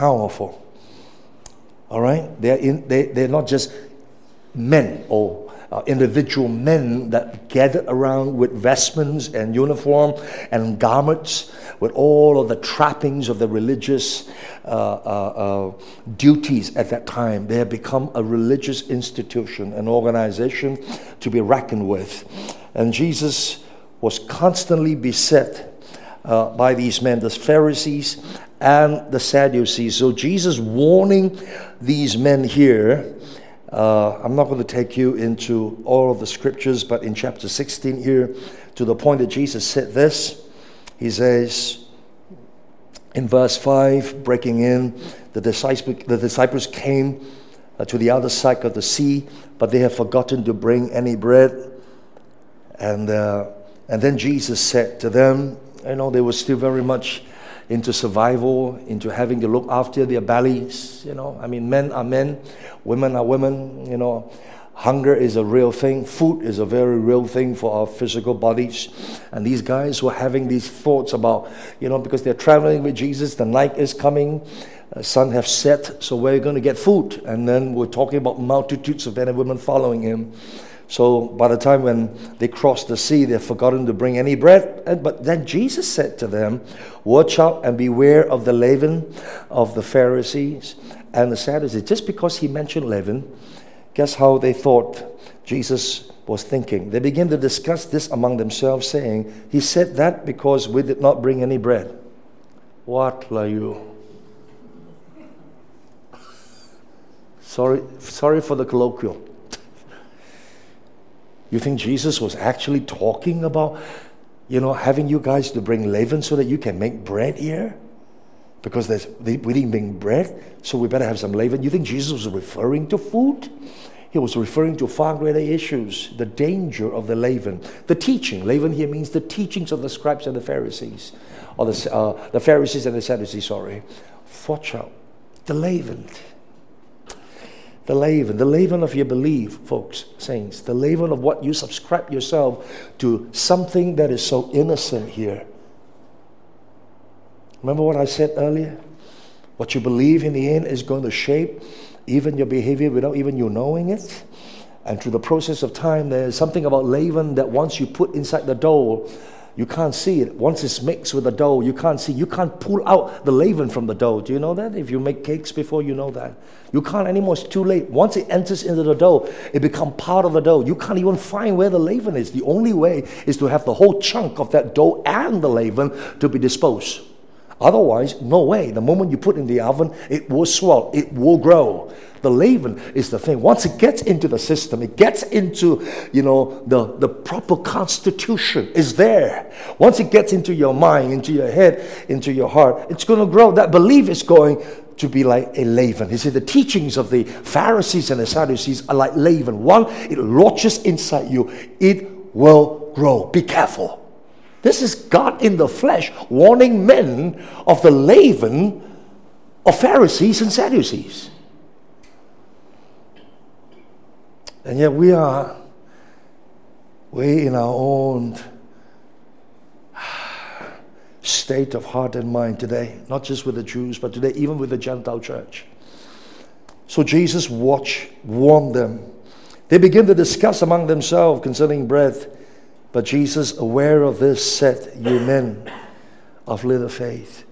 powerful. All right? They're, in, they, they're not just men or uh, individual men that gathered around with vestments and uniform and garments, with all of the trappings of the religious uh, uh, uh, duties at that time. They had become a religious institution, an organization to be reckoned with. And Jesus was constantly beset uh, by these men, the Pharisees and the Sadducees. So Jesus warning these men here. Uh, I'm not going to take you into all of the scriptures, but in chapter sixteen here, to the point that Jesus said this, he says in verse five, breaking in, the disciples, the disciples came uh, to the other side of the sea, but they have forgotten to bring any bread. And uh, and then Jesus said to them, you know, they were still very much into survival, into having to look after their bellies, you know. I mean, men are men, women are women, you know. Hunger is a real thing. Food is a very real thing for our physical bodies. And these guys were having these thoughts about, you know, because they're traveling with Jesus, the night is coming, the sun has set, so where are you going to get food? And then we're talking about multitudes of men and women following him. So by the time when they crossed the sea, they've forgotten to bring any bread. And, but then Jesus said to them, watch out and beware of the leaven of the Pharisees and the Sadducees. Just because he mentioned leaven, guess how they thought Jesus was thinking? They began to discuss this among themselves, saying, he said that because we did not bring any bread. What la you? Sorry, sorry for the colloquial. You think Jesus was actually talking about, you know, having you guys to bring leaven so that you can make bread here? Because there's, we didn't bring bread, so we better have some leaven. You think Jesus was referring to food? He was referring to far greater issues, the danger of the leaven. The teaching, leaven here means the teachings of the scribes and the Pharisees, or the, uh, the Pharisees and the Sadducees, sorry. Watch out, the leaven. The leaven, the leaven of your belief, folks, saints, the leaven of what you subscribe yourself to, something that is so innocent here. Remember what I said earlier? What you believe in the end is going to shape even your behavior without even you knowing it. And through the process of time, there's something about leaven that once you put inside the dough, you can't see it. Once it's mixed with the dough, you can't see. You can't pull out the leaven from the dough. Do you know that? If you make cakes before, you know that. You can't anymore. It's too late. Once it enters into the dough, it becomes part of the dough. You can't even find where the leaven is. The only way is to have the whole chunk of that dough and the leaven to be disposed. Otherwise, no way. The moment you put it in the oven, it will swell. It will grow. The leaven is the thing. Once it gets into the system, it gets into, you know, the, the proper constitution is there. Once it gets into your mind, into your head, into your heart, it's going to grow. That belief is going to be like a leaven. He said the teachings of the Pharisees and the Sadducees are like leaven. One, it lodges inside you. It will grow. Be careful. This is God in the flesh warning men of the leaven of Pharisees and Sadducees. And yet we are way in our own state of heart and mind today, not just with the Jews, but today even with the Gentile church. So Jesus watched, warned them. They begin to discuss among themselves concerning bread. But Jesus, aware of this, said, you men of little faith.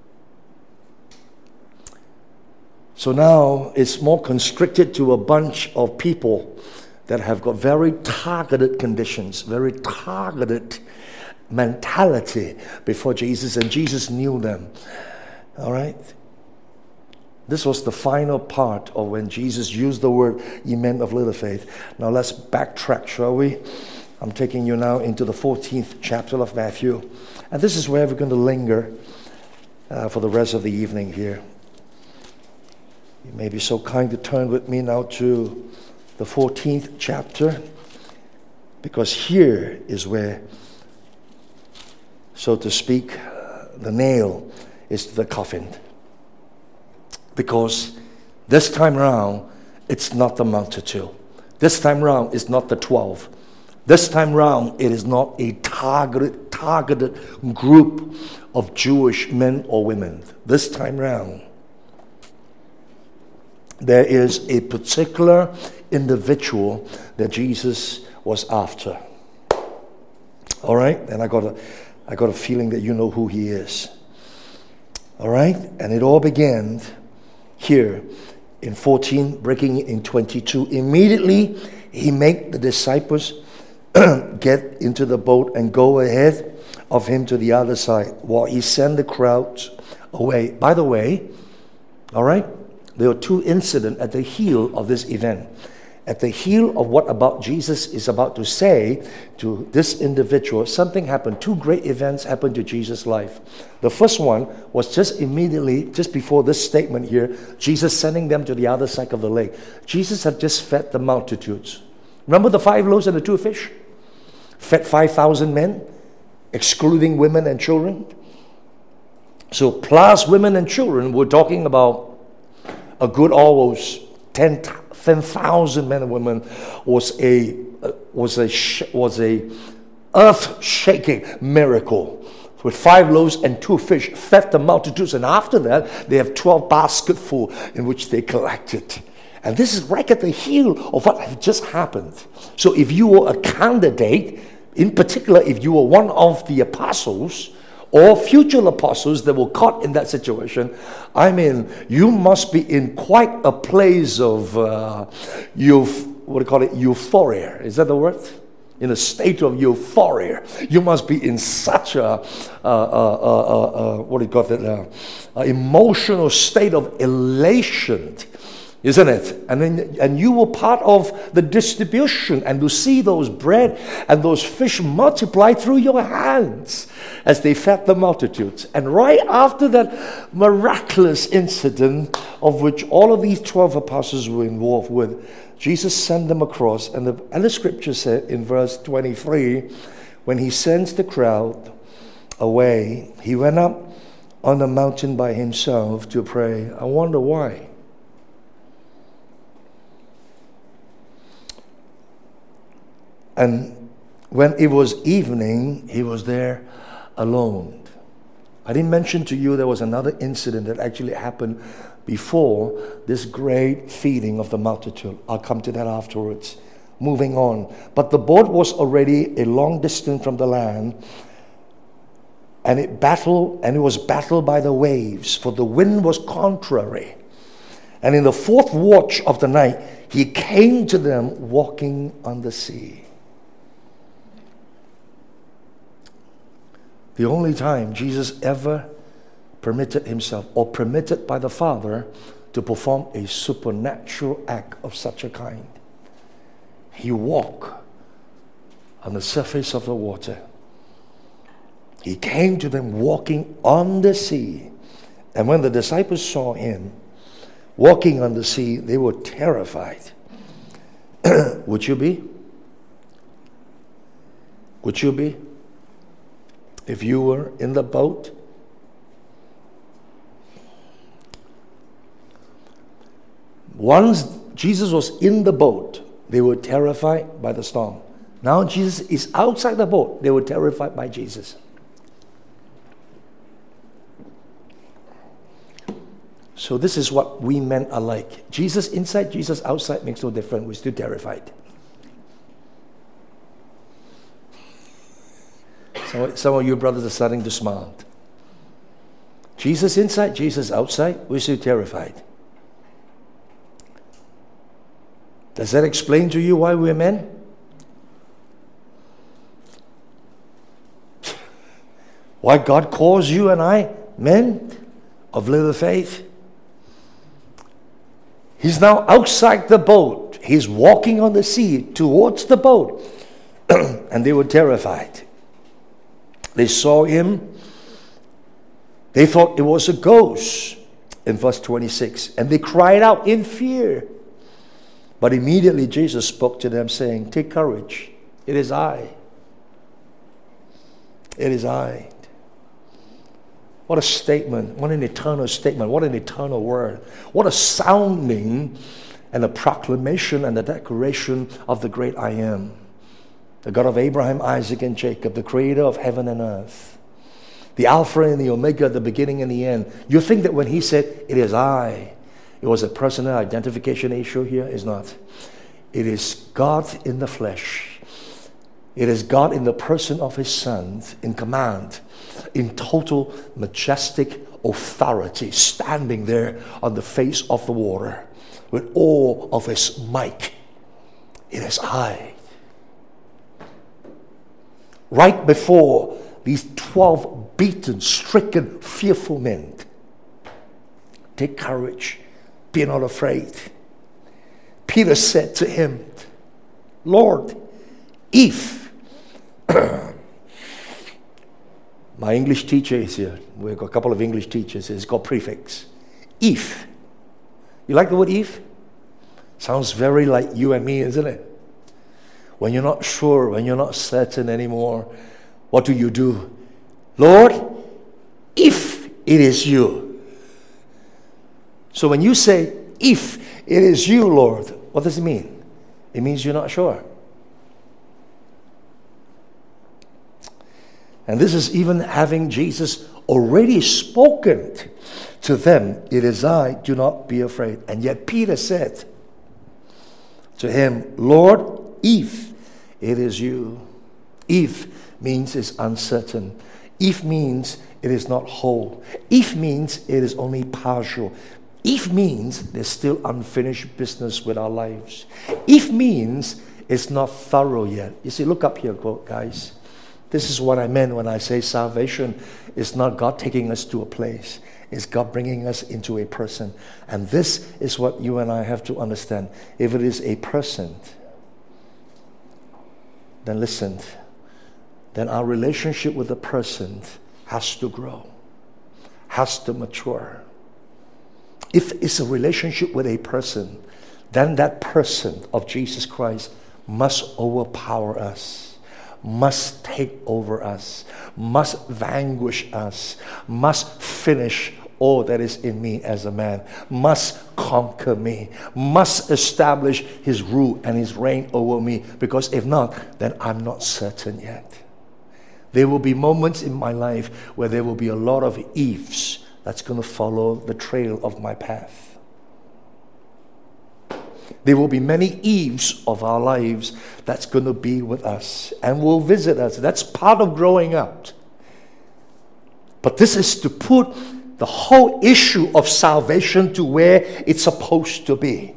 So now it's more constricted to a bunch of people that have got very targeted conditions, very targeted mentality before Jesus, and Jesus knew them. All right? This was the final part of when Jesus used the word, ye men of little faith. Now let's backtrack, shall we? I'm taking you now into the fourteenth chapter of Matthew. And this is where we're going to linger uh, for the rest of the evening here. You may be so kind to turn with me now to the fourteenth chapter, because here is where, so to speak, the nail is to the coffin. Because this time round, it's not the multitude. This time round, it's not the twelve. This time round, it is not a targeted, targeted group of Jewish men or women. This time round, there is a particular individual that Jesus was after. All right? And I got a, I got a feeling that you know who he is. All right? And it all began here in fourteen, breaking it in twenty-two. Immediately, he made the disciples get into the boat and go ahead of him to the other side while he sent the crowds away. By the way, all right, there are two incidents at the heel of this event. At the heel of what about Jesus is about to say to this individual, something happened. Two great events happened to Jesus' life. The first one was just immediately, just before this statement here, Jesus sending them to the other side of the lake. Jesus had just fed the multitudes. Remember the five loaves and the two fish? Fed five thousand men, excluding women and children. So plus women and children, we're talking about a good almost ten thousand men and women. Was a was a was a earth-shaking miracle with five loaves and two fish, fed the multitudes, and after that they have twelve basketful in which they collected. And this is right at the heel of what had just happened. So if you were a candidate, in particular if you were one of the apostles or future apostles that were caught in that situation, I mean, you must be in quite a place of uh, euph- what do you call it? Euphoria. Is that the word? In a state of euphoria. You must be in such a uh, uh, uh, uh, what do you call it? Uh, uh, emotional state of elation. Isn't it? And then, and you were part of the distribution, and to see those bread and those fish multiply through your hands as they fed the multitudes. And right after that miraculous incident, of which all of these twelve apostles were involved with, Jesus sent them across, and the, and the scripture said in verse twenty-three, when he sends the crowd away, he went up on the mountain by himself to pray. I wonder why. And when it was evening, he was there alone. I didn't mention to you there was another incident that actually happened before this great feeding of the multitude. I'll come to that afterwards. Moving on. But the boat was already a long distance from the land, and it battled, and it was battled by the waves, for the wind was contrary. And in the fourth watch of the night, he came to them walking on the sea. The only time Jesus ever permitted himself, or permitted by the Father, to perform a supernatural act of such a kind. He walked on the surface of the water. He came to them walking on the sea. And when the disciples saw him walking on the sea, they were terrified. Would you be? Would you be? If you were in the boat? Once Jesus was in the boat, they were terrified by the storm. Now Jesus is outside the boat. They were terrified by Jesus. So this is what we men are like. Jesus inside, Jesus outside makes no difference. We're still terrified. Some, some of you brothers are starting to smile. Jesus inside, Jesus outside, we're still terrified. Does that explain to you why we're men? Why God calls you and I men of little faith? He's now outside the boat. He's walking on the sea towards the boat. And they were terrified. They saw him. They thought it was a ghost in verse twenty-six. And they cried out in fear. But immediately Jesus spoke to them saying, "Take courage. It is I. It is I." What a statement. What an eternal statement. What an eternal word. What a sounding and a proclamation and a declaration of the great I am. The God of Abraham, Isaac, and Jacob, the creator of heaven and earth. The Alpha and the Omega, the beginning and the end. You think that when he said, "It is I," It was a personal identification issue here. It's not. It is God in the flesh. It is God in the person of his Son, in command, in total majestic authority, standing there on the face of the water with all of his might. It is I. Right before these twelve beaten, stricken, fearful men, take courage, be not afraid. Peter said to him, Lord, if my English teacher is here. We've got a couple of English teachers. It's got prefix. If. You like the word if? Sounds very like you and me, isn't it? When you're not sure, when you're not certain anymore, what do you do? Lord, if it is you. So when you say, if it is you, Lord, what does it mean? It means you're not sure. And this is even having Jesus already spoken to them, it is I, do not be afraid. And yet Peter said to him, Lord, if it is you. If means it's uncertain. If means it is not whole. If means it is only partial. If means there's still unfinished business with our lives. If means it's not thorough yet. You see, look up here, guys. This is what I meant when I say salvation is not God taking us to a place. It's God bringing us into a person. And this is what you and I have to understand. If it is a person, then listen, then our relationship with the person has to grow, has to mature. If it's a relationship with a person, then that person of Jesus Christ must overpower us, must take over us, must vanquish us, must finish all that is in me as a man, must conquer me, must establish his rule and his reign over me, because if not, then I'm not certain yet. There will be moments in my life where there will be a lot of ifs that's going to follow the trail of my path. There will be many eves of our lives that's going to be with us and will visit us. That's part of growing up. But this is to put the whole issue of salvation to where it's supposed to be.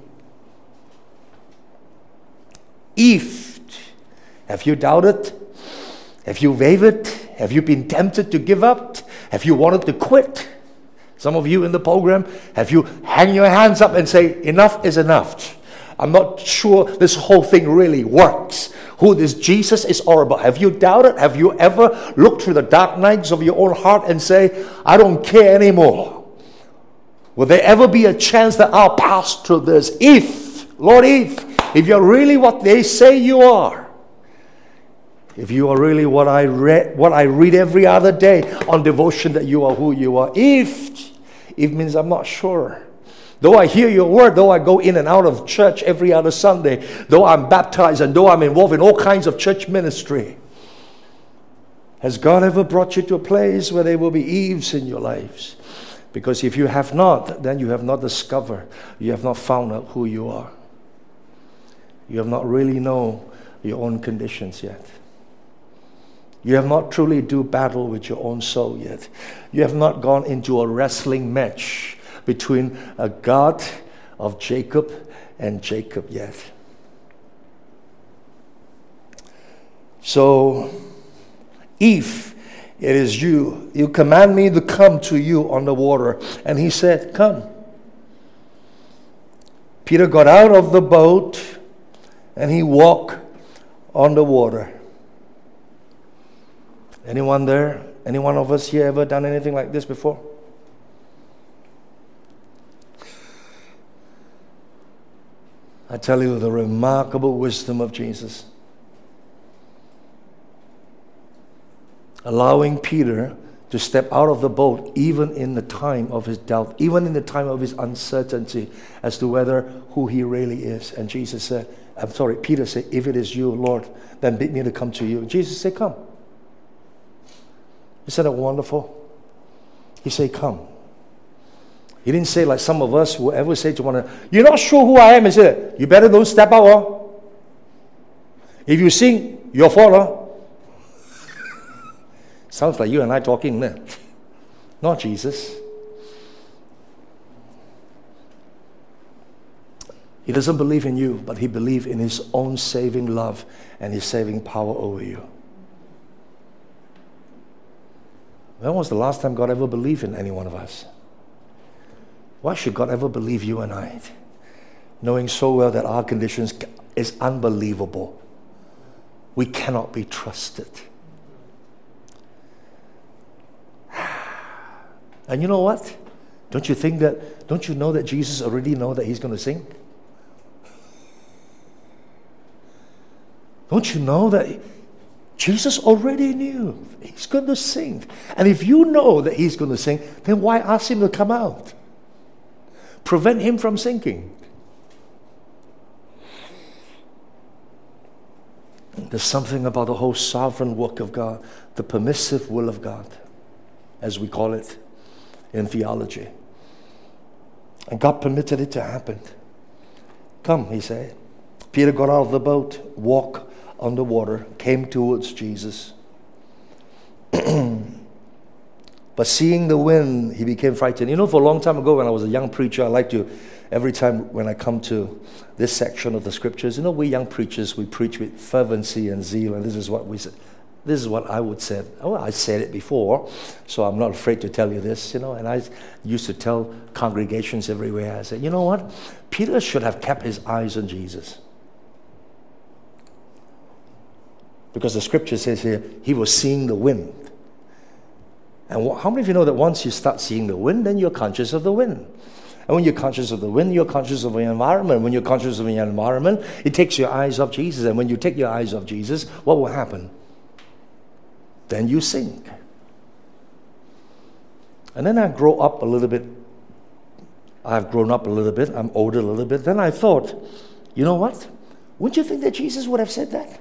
If, have you doubted? Have you wavered? Have you been tempted to give up? Have you wanted to quit? Some of you in the program, have you hang your hands up and say, enough is enough? I'm not sure this whole thing really works. Who this Jesus is all about. Have you doubted? Have you ever looked through the dark nights of your own heart and say, I don't care anymore? Will there ever be a chance that I'll pass through this? If, Lord, if, if you're really what they say you are, if you are really what I read, what I read every other day on devotion, that you are who you are. If, if means I'm not sure. Though I hear your word, though I go in and out of church every other Sunday, though I'm baptized and though I'm involved in all kinds of church ministry, has God ever brought you to a place where there will be eves in your lives? Because if you have not, then you have not discovered, you have not found out who you are. You have not really known your own conditions yet. You have not truly do battle with your own soul yet. You have not gone into a wrestling match between a God of Jacob and Jacob yet. So, if it is you, you command me to come to you on the water. And he said, come. Peter got out of the boat and he walked on the water. Anyone there? Any one of us here ever done anything like this before? I tell you the remarkable wisdom of Jesus. Allowing Peter to step out of the boat even in the time of his doubt, even in the time of his uncertainty as to whether who he really is. And Jesus said, I'm sorry, Peter said, if it is you, Lord, then bid me to come to you. And Jesus said, come. Isn't that wonderful? He said, come. He didn't say like some of us will ever say to one another, you're not sure who I am. He said, you better don't step out. Oh. If you sing, your fault. Oh. Sounds like you and I talking there. Not Jesus. He doesn't believe in you, but he believes in his own saving love and his saving power over you. When was the last time God ever believed in any one of us? Why should God ever believe you and I? Knowing so well that our conditions is unbelievable. We cannot be trusted. And you know what? Don't you think that, don't you know that Jesus already know that he's going to sing? Don't you know that Jesus already knew he's going to sing? And if you know that he's going to sing, then why ask him to come out? Prevent him from singing. There's something about the whole sovereign work of God, the permissive will of God, as we call it in theology. And God permitted it to happen. Come, he said. Peter got out of the boat, walked on the water, came towards Jesus. But seeing the wind, he became frightened. You know, for a long time ago when I was a young preacher, I like to, every time when I come to this section of the scriptures, you know, we young preachers, we preach with fervency and zeal, and this is what we said. This is what I would say. Oh, I said it before, so I'm not afraid to tell you this, you know. And I used to tell congregations everywhere, I said, you know what? Peter should have kept his eyes on Jesus. Because the scripture says here, he was seeing the wind. And how many of you know that once you start seeing the wind, then you're conscious of the wind? And when you're conscious of the wind, you're conscious of the environment. When you're conscious of the environment, it takes your eyes off Jesus. And when you take your eyes off Jesus, what will happen? Then you sink. And then I grow up a little bit. I've grown up a little bit. I'm older a little bit. Then I thought, you know what? Wouldn't you think that Jesus would have said that?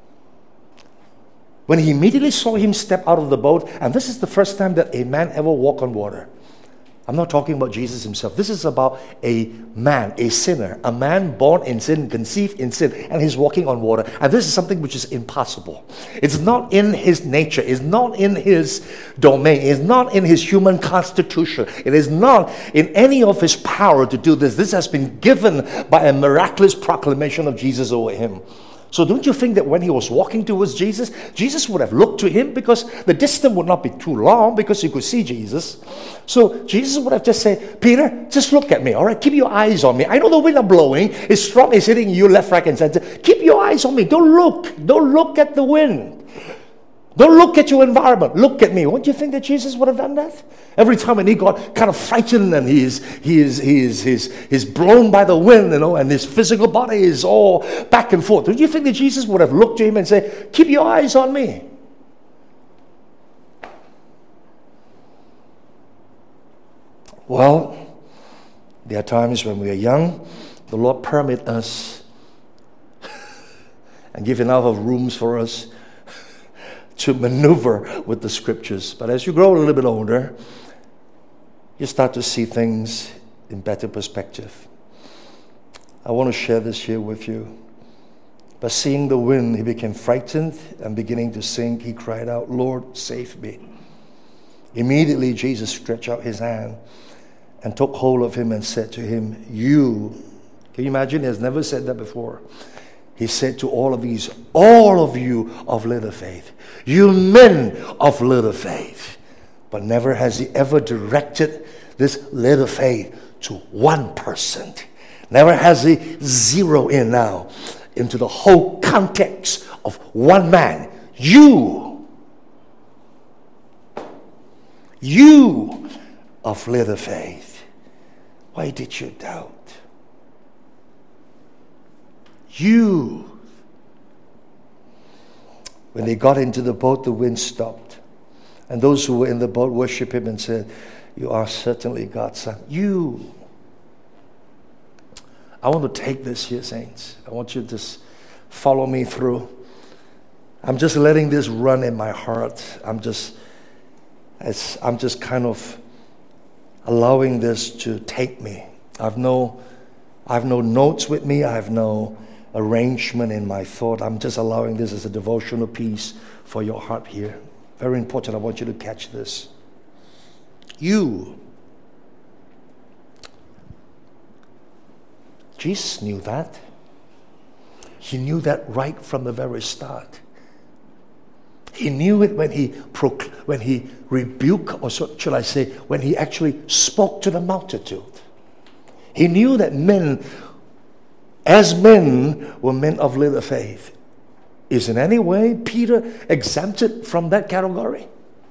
When he immediately saw him step out of the boat, and this is the first time that a man ever walked on water. I'm not talking about Jesus himself. This is about a man, a sinner, a man born in sin, conceived in sin, and he's walking on water. And this is something which is impossible. It's not in his nature. It's not in his domain. It's not in his human constitution. It is not in any of his power to do this. This has been given by a miraculous proclamation of Jesus over him. So don't you think that when he was walking towards Jesus, Jesus would have looked to him, because the distance would not be too long, because you could see Jesus. So Jesus would have just said, Peter, just look at me, all right? Keep your eyes on me. I know the wind is blowing. It's strong. It's hitting you left, right, and center. Keep your eyes on me. Don't look. Don't look at the wind. Don't look at your environment. Look at me. Won't you think that Jesus would have done that? Every time when he got kind of frightened and he is, he is, he is, he's, he's blown by the wind, you know, and his physical body is all back and forth. Don't you think that Jesus would have looked to him and said, keep your eyes on me? Well, there are times when we are young, the Lord permit us and give enough of rooms for us to maneuver with the scriptures. But as you grow a little bit older, you start to see things in better perspective. I want to share this here with you. But seeing the wind, he became frightened, and beginning to sink, he cried out, Lord, save me. Immediately Jesus stretched out his hand and took hold of him and said to him, you, can you imagine? He has never said that before. He said to all of these, all of you of little faith, you men of little faith. But never has he ever directed this little faith to one person. Never has he zeroed in now into the whole context of one man. You, you of little faith, why did you doubt? You. When they got into the boat, the wind stopped. And those who were in the boat worshiped him and said, you are certainly God's son. You. I want to take this here, saints. I want you to just follow me through. I'm just letting this run in my heart. I'm just, I'm just kind of allowing this to take me. I've no, I've no notes with me. I have no arrangement in my thought. I'm just allowing this as a devotional piece for your heart here. Very important. I want you to catch this. You. Jesus knew that. He knew that right from the very start. He knew it when he procl- when he rebuked, or so, should I say, when he actually spoke to the multitude. He knew that men, as men, were men of little faith. Is in any way Peter exempted from that category?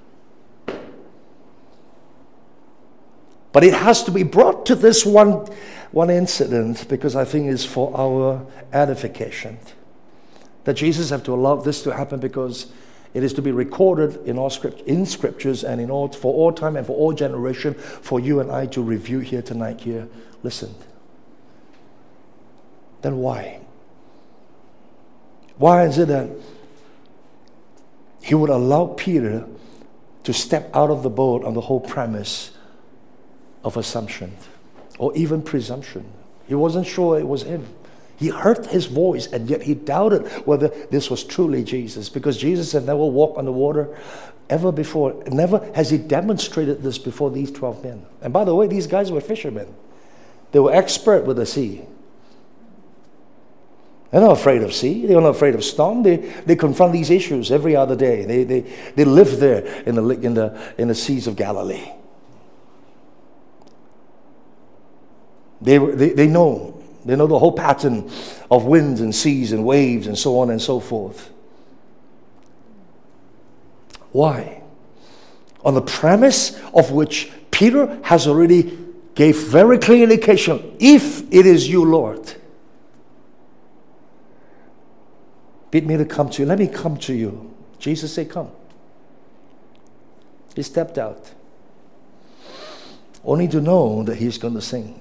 But it has to be brought to this one, one incident, because I think it's for our edification. That Jesus have to allow this to happen because it is to be recorded in all script, in scriptures and in all, for all time and for all generation, for you and I to review here tonight here. Listen. Then why? Why is it that he would allow Peter to step out of the boat on the whole premise of assumption or even presumption? He wasn't sure it was him. He heard his voice and yet he doubted whether this was truly Jesus, because Jesus had never walked on the water ever before. Never has he demonstrated this before these twelve men. And by the way, these guys were fishermen. They were expert with the sea. They're not afraid of sea. They're not afraid of storm. They they confront these issues every other day. They they they live there in the in the in the seas of Galilee. They they they know they know the whole pattern of winds and seas and waves and so on and so forth. Why? On the premise of which Peter has already gave very clear indication, if it is you, Lord, bid me to come to you. Let me come to you. Jesus said, come. He stepped out, only to know that he's going to sink.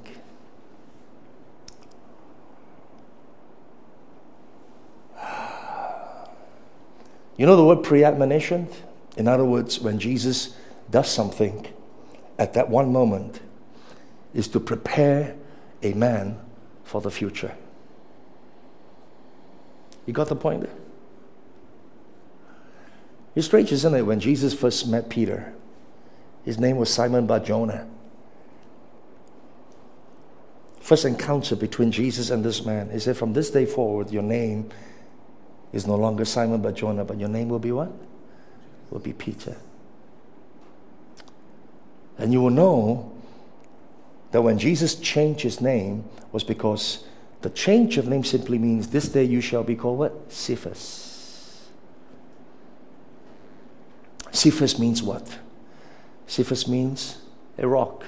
You know the word preadmonition? In other words, when Jesus does something at that one moment, is to prepare a man for the future. You got the point there? It's strange, isn't it? When Jesus first met Peter, his name was Simon Bar-Jonah. First encounter between Jesus and this man. He said, from this day forward, your name is no longer Simon Bar-Jonah, but your name will be what? Will be Peter. And you will know that when Jesus changed his name was because the change of name simply means this day you shall be called what? Cephas. Cephas means what? Cephas means a rock,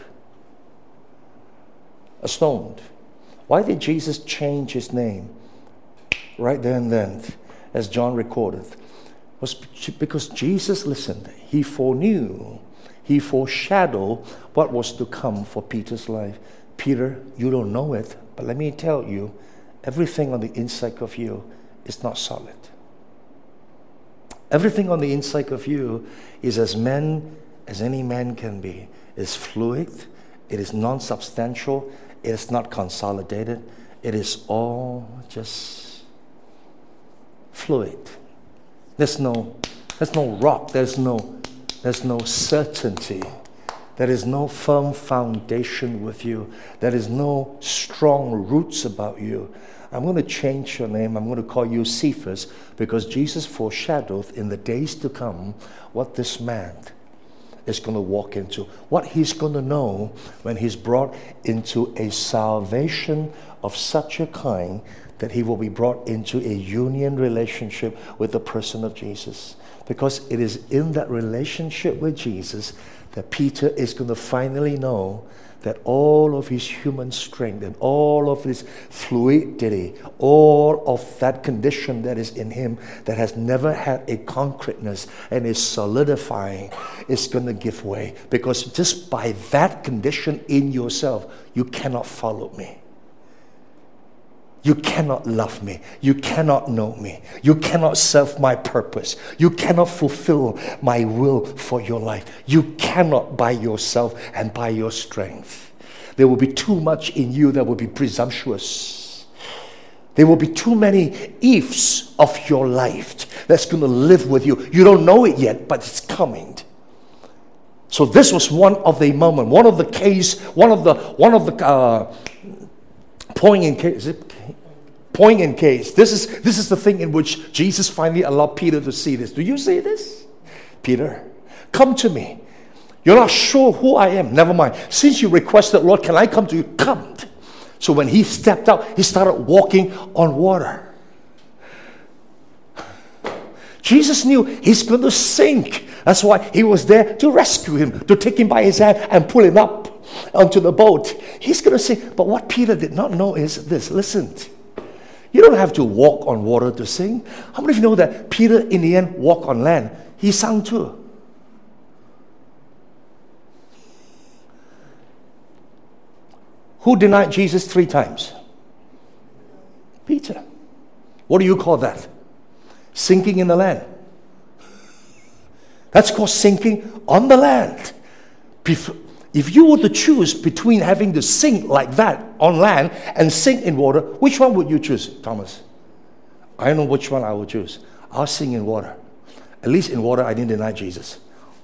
a stone. Why did Jesus change his name right there and then, as John recorded? Was because Jesus, listened, he foreknew, he foreshadowed what was to come for Peter's life. Peter, you don't know it, but let me tell you, everything on the inside of you is not solid. Everything on the inside of you is as man as any man can be. It is fluid, it is non-substantial, it is not consolidated, it is all just fluid. There's no, there's no rock, there's no, there's no certainty. There is no firm foundation with you. There is no strong roots about you. I'm going to change your name. I'm going to call you Cephas, because Jesus foreshadowed in the days to come what this man is going to walk into, what he's going to know when he's brought into a salvation of such a kind that he will be brought into a union relationship with the person of Jesus. Because it is in that relationship with Jesus that Peter is going to finally know that all of his human strength and all of his fluidity, all of that condition that is in him that has never had a concreteness and is solidifying, is going to give way. Because just by that condition in yourself, you cannot follow me. You cannot love me. You cannot know me. You cannot serve my purpose. You cannot fulfill my will for your life. You cannot by yourself and by your strength. There will be too much in you that will be presumptuous. There will be too many ifs of your life that's going to live with you. You don't know it yet, but it's coming. So this was one of the moment, one of the case, one of the one of the uh, poignant case. Is it poignant case? This is this is the thing in which Jesus finally allowed Peter to see this. Do you see this, Peter? Come to me. You're not sure who I am. Never mind. Since you requested, Lord, can I come to you? Come. So when he stepped out, he started walking on water. Jesus knew he's going to sink. That's why he was there to rescue him, to take him by his hand and pull him up onto the boat. He's going to sink. But what Peter did not know is this. Listen, you don't have to walk on water to sing. How many of you know that Peter in the end walked on land? He sang too. Who denied Jesus three times? Peter. What do you call that? Sinking in the land. That's called sinking on the land. If you were to choose between having to sink like that on land and sink in water, which one would you choose, Thomas? I know which one I would choose. I'll sink in water. At least in water, I didn't deny Jesus.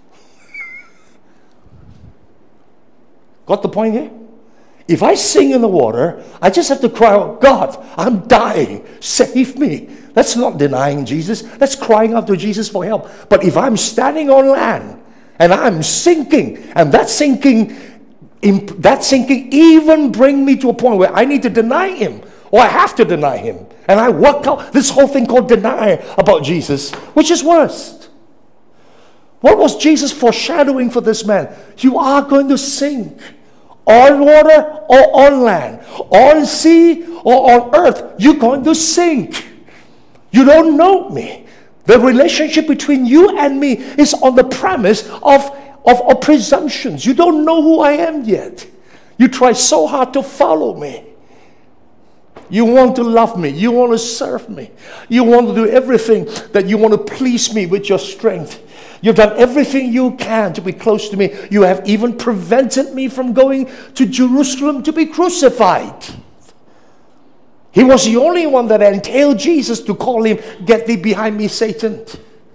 Got the point here? If I sink in the water, I just have to cry out, God, I'm dying. Save me. That's not denying Jesus. That's crying out to Jesus for help. But if I'm standing on land and I'm sinking, and that sinking, that sinking even bring me to a point where I need to deny him, or I have to deny him, and I work out this whole thing called denial about Jesus, which is worse. What was Jesus foreshadowing for this man? You are going to sink. On water or on land, on sea or on earth, you're going to sink. You don't know me. The relationship between you and me is on the premise of, of, of presumptions. You don't know who I am yet. You try so hard to follow me. You want to love me. You want to serve me. You want to do everything that you want to please me with your strength. You've done everything you can to be close to me. You have even prevented me from going to Jerusalem to be crucified. He was the only one that entailed Jesus to call him, "Get thee behind me, Satan."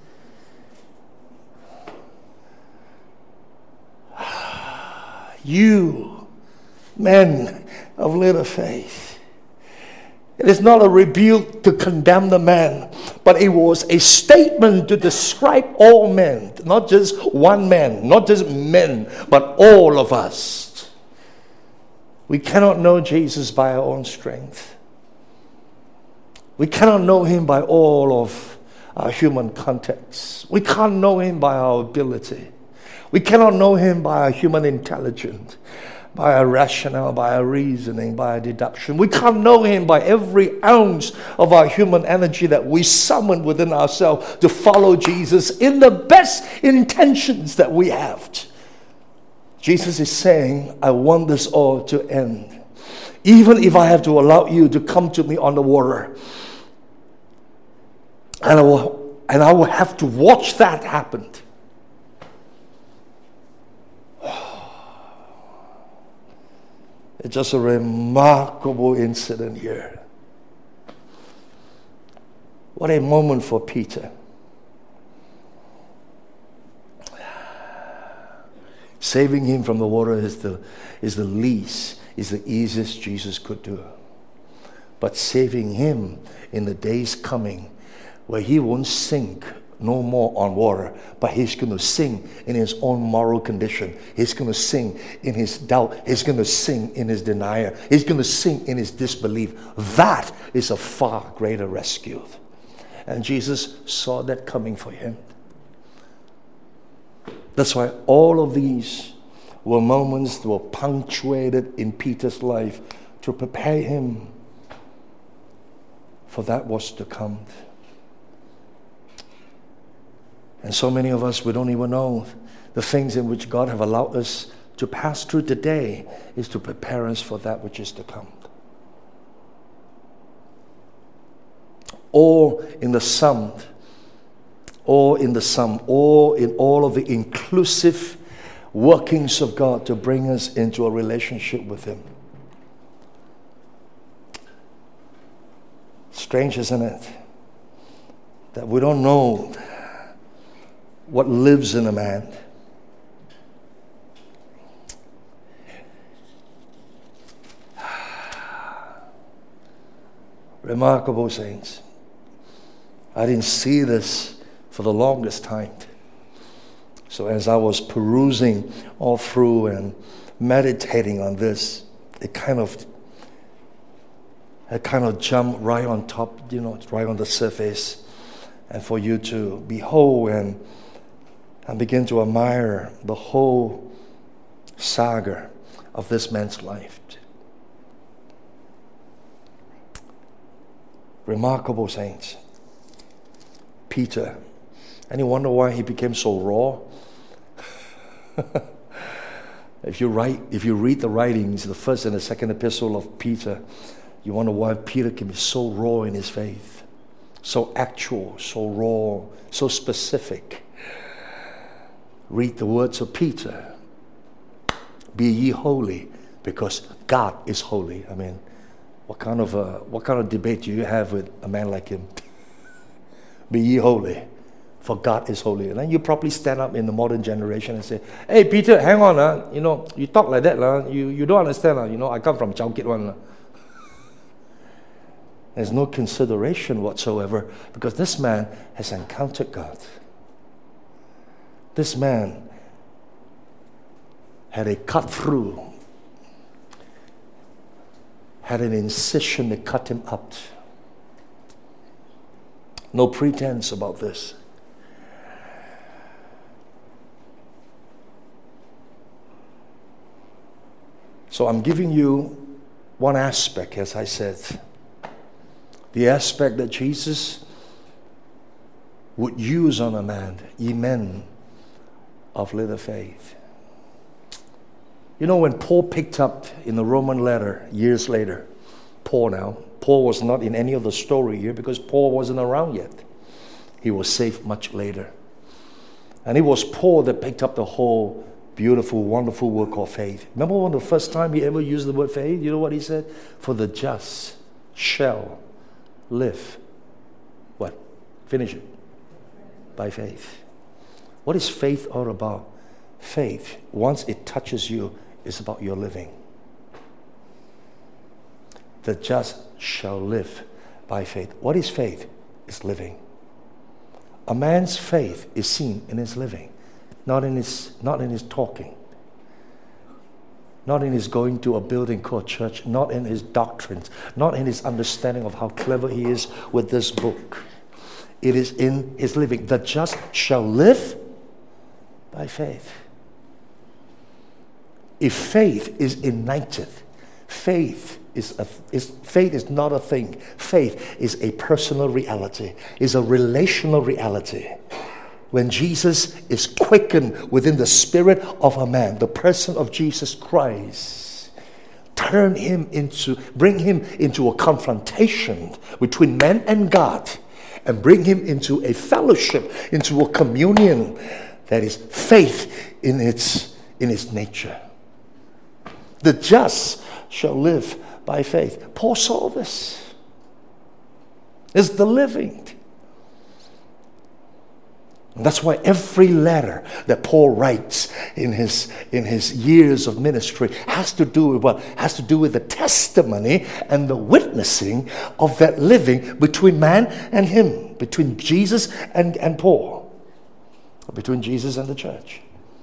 You, men of little faith. It is not a rebuke to condemn the man, but it was a statement to describe all men, not just one man, not just men, but all of us. We cannot know Jesus by our own strength. We cannot know him by all of our human contexts. We can't know him by our ability. We cannot know him by our human intelligence, by our rationale, by our reasoning, by our deduction. We can't know him by every ounce of our human energy that we summon within ourselves to follow Jesus in the best intentions that we have. Jesus is saying, I want this all to end. Even if I have to allow you to come to me on the water, and I will, and I will have to watch that happen. It's just a remarkable incident here. What a moment for Peter. Saving him from the water is the, is the least, is the easiest Jesus could do. But saving him in the days coming, where he won't sink no more on water, but he's going to sing in his own moral condition. He's going to sing in his doubt. He's going to sing in his denial. He's going to sing in his disbelief. That is a far greater rescue. And Jesus saw that coming for him. That's why all of these were moments that were punctuated in Peter's life to prepare him for that was to come. And so many of us, we don't even know the things in which God have allowed us to pass through today is to prepare us for that which is to come. all in the sum, all in the sum, all in all of the inclusive workings of God to bring us into a relationship with Him. Strange, isn't it? That we don't know what lives in a man. Remarkable, saints. I didn't see this for the longest time. So as I was perusing all through and meditating on this, it kind of it kind of jumped right on top, you know, right on the surface. And for you to behold and, and begin to admire the whole saga of this man's life. Remarkable, saints. Peter. And you wonder why he became so raw? If you write, if you read the writings, the first and the second epistle of Peter, you wonder why Peter can be so raw in his faith, so actual, so raw, so specific. Read the words of Peter. Be ye holy, because God is holy. I mean, what kind of a, what kind of debate do you have with a man like him? Be ye holy, for God is holy. And then you probably stand up in the modern generation and say, "Hey, Peter, hang on, uh, you know, you talk like that, uh, you, you don't understand, uh, you know, I come from Chao Kit one. Uh. There's no consideration whatsoever, because this man has encountered God. This man had a cut through, had an incision that cut him up. No pretense about this. So I'm giving you one aspect, as I said. The aspect that Jesus would use on a man, ye men of little faith. You know, when Paul picked up in the Roman letter years later, Paul now, Paul was not in any of the story here because Paul wasn't around yet. He was saved much later. And it was Paul that picked up the whole beautiful, wonderful word called faith. Remember when the first time he ever used the word faith? You know what he said? For the just shall live. What? Finish it. By faith. What is faith all about? Faith, once it touches you, is about your living. The just shall live by faith. What is faith? It's living. A man's faith is seen in his living, not in his, not in his talking, not in his going to a building called church, not in his doctrines, not in his understanding of how clever he is with this book. It is in his living. The just shall live by faith. If faith is ignited, faith is a, is faith is not a thing. Faith is a personal reality, is a relational reality. When Jesus is quickened within the spirit of a man, the person of Jesus Christ, turn him into, bring him into a confrontation between man and God, and bring him into a fellowship, into a communion that is faith in its in its nature. The just shall live by faith. Paul saw this. It's the living. And that's why every letter that Paul writes in his in his years of ministry has to do with what? Has to do with the testimony and the witnessing of that living between man and him, between Jesus and, and Paul, or between Jesus and the church.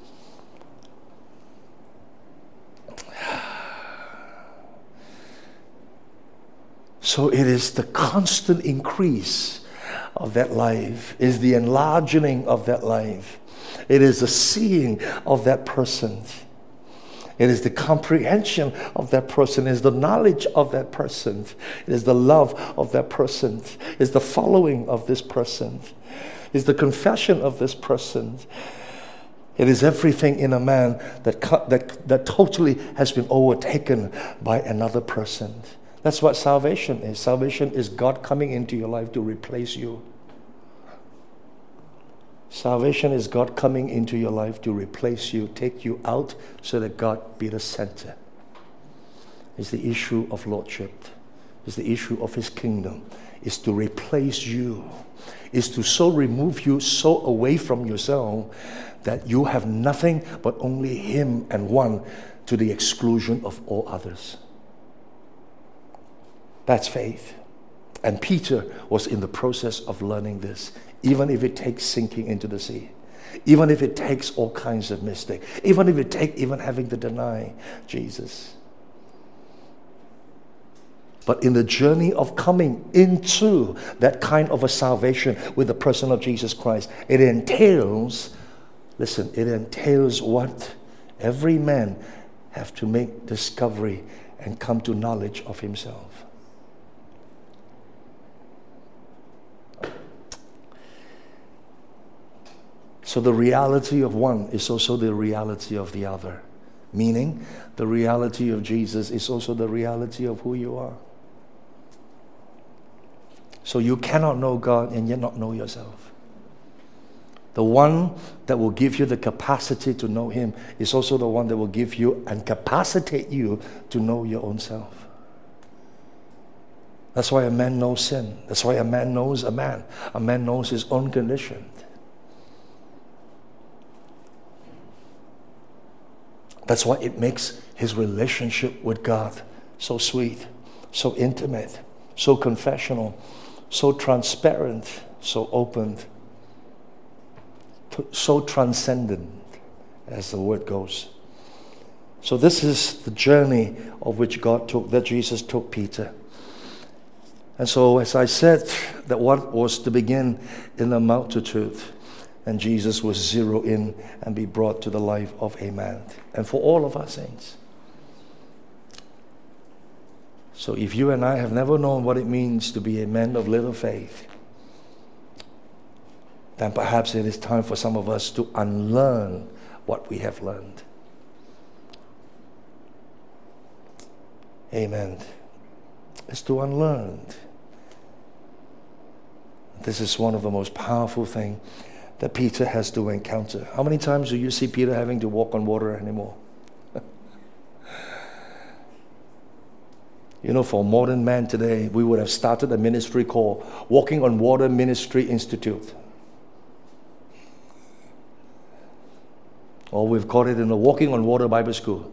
So it is the constant increase of that life, is the enlarging of that life. It is the seeing of that person. It is the comprehension of that person. It is the knowledge of that person. It is the love of that person. It is the following of this person. It is the confession of this person. It is everything in a man that, that, that totally has been overtaken by another person. That's what salvation is. Salvation is God coming into your life to replace you. Salvation is God coming into your life to replace you, take you out so that God be the center. It's the issue of lordship. It's the issue of his kingdom. It's to replace you. It's to so remove you so away from yourself that you have nothing but only him and one, to the exclusion of all others. That's faith. And Peter was in the process of learning this, even if it takes sinking into the sea, even if it takes all kinds of mistakes, even if it takes even having to deny Jesus. But in the journey of coming into that kind of a salvation with the person of Jesus Christ, it entails, listen, it entails what? Every man have to make discovery and come to knowledge of himself. So the reality of one is also the reality of the other. Meaning, the reality of Jesus is also the reality of who you are. So you cannot know God and yet not know yourself. The one that will give you the capacity to know him is also the one that will give you and capacitate you to know your own self. That's why a man knows sin. That's why a man knows a man. A man knows his own condition. That's why it makes his relationship with God so sweet, so intimate, so confessional, so transparent, so open, so transcendent, as the word goes. So this is the journey of which God took, that Jesus took Peter. And so, as I said, that what was to begin in the multitude, and Jesus was zero in and be brought to the life of a man. And for all of us saints. So if you and I have never known what it means to be a man of little faith, then perhaps it is time for some of us to unlearn what we have learned. Amen. It's to unlearn. This is one of the most powerful things that Peter has to encounter. How many times do you see Peter having to walk on water anymore? You know, for a modern man today, we would have started a ministry called Walking on Water Ministry Institute. Or we've called it in the Walking on Water Bible School.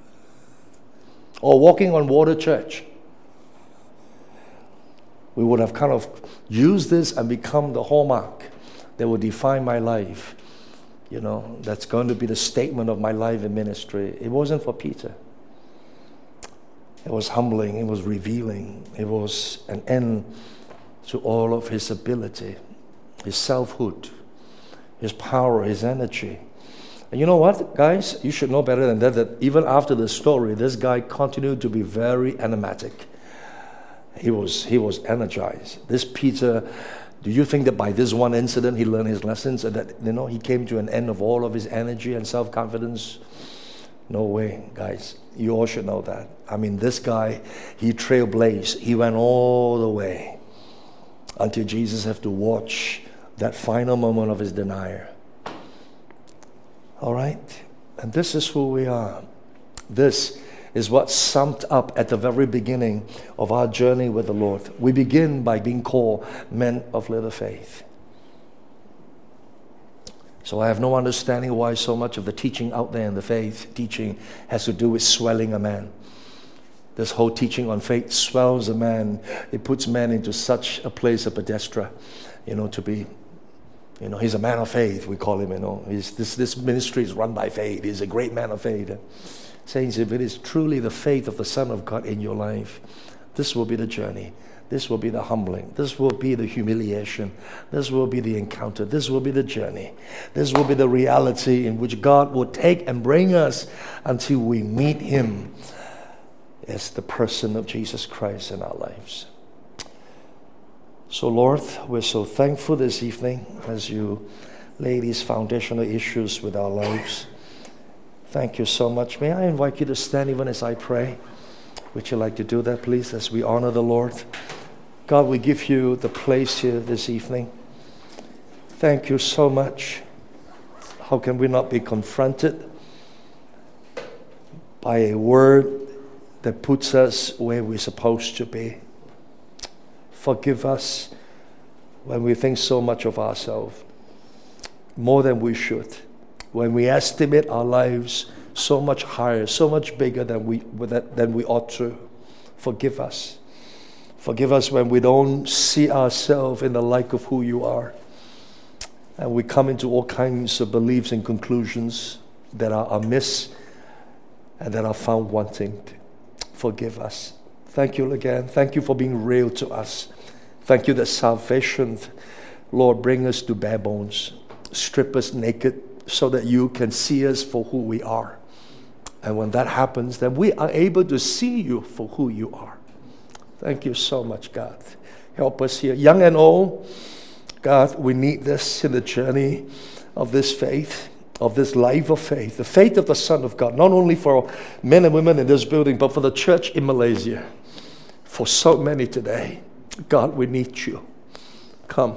Or Walking on Water Church. We would have kind of used this and become the hallmark that will define my life. You know, that's going to be the statement of my life in ministry. It wasn't for Peter. It was humbling. It was revealing. It was an end to all of his ability, his selfhood, his power, his energy. And you know what, guys? You should know better than that, that even after the story, this guy continued to be very enigmatic. He was, he was energized. This Peter, do you think that by this one incident he learned his lessons and that, you know, he came to an end of all of his energy and self-confidence? No way, guys. You all should know that. I mean, this guy, he trailblazed. He went all the way until Jesus had to watch that final moment of his denial. All right? And this is who we are. This is what summed up at the very beginning of our journey with the Lord. We begin by being called men of little faith. So I have no understanding why so much of the teaching out there in the faith teaching has to do with swelling a man. This whole teaching on faith swells a man. It puts man into such a place of pedestal, you know, to be, you know, he's a man of faith, we call him, you know. He's, this, this ministry is run by faith. He's a great man of faith. Saints, if it is truly the faith of the Son of God in your life, this will be the journey. This will be the humbling. This will be the humiliation. This will be the encounter. This will be the journey. This will be the reality in which God will take and bring us until we meet Him as the person of Jesus Christ in our lives. So, Lord, we're so thankful this evening as you lay these foundational issues with our lives. Thank you so much. May I invite you to stand even as I pray. Would you like to do that, please, as we honor the Lord? God, we give you the place here this evening. Thank you so much. How can we not be confronted by a word that puts us where we're supposed to be? Forgive us when we think so much of ourselves, more than we should. When we estimate our lives so much higher, so much bigger than we than we ought to. Forgive us. Forgive us when we don't see ourselves in the light of who you are. And we come into all kinds of beliefs and conclusions that are amiss and that are found wanting. Forgive us. Thank you again. Thank you for being real to us. Thank you that salvation, Lord, bring us to bare bones. Strip us naked so that you can see us for who we are. And when that happens, then we are able to see you for who you are. Thank you so much, God. Help us here, young and old. God, we need this in the journey of this faith, of this life of faith, the faith of the Son of God, not only for men and women in this building, but for the church in Malaysia. For so many today, God, we need you. Come,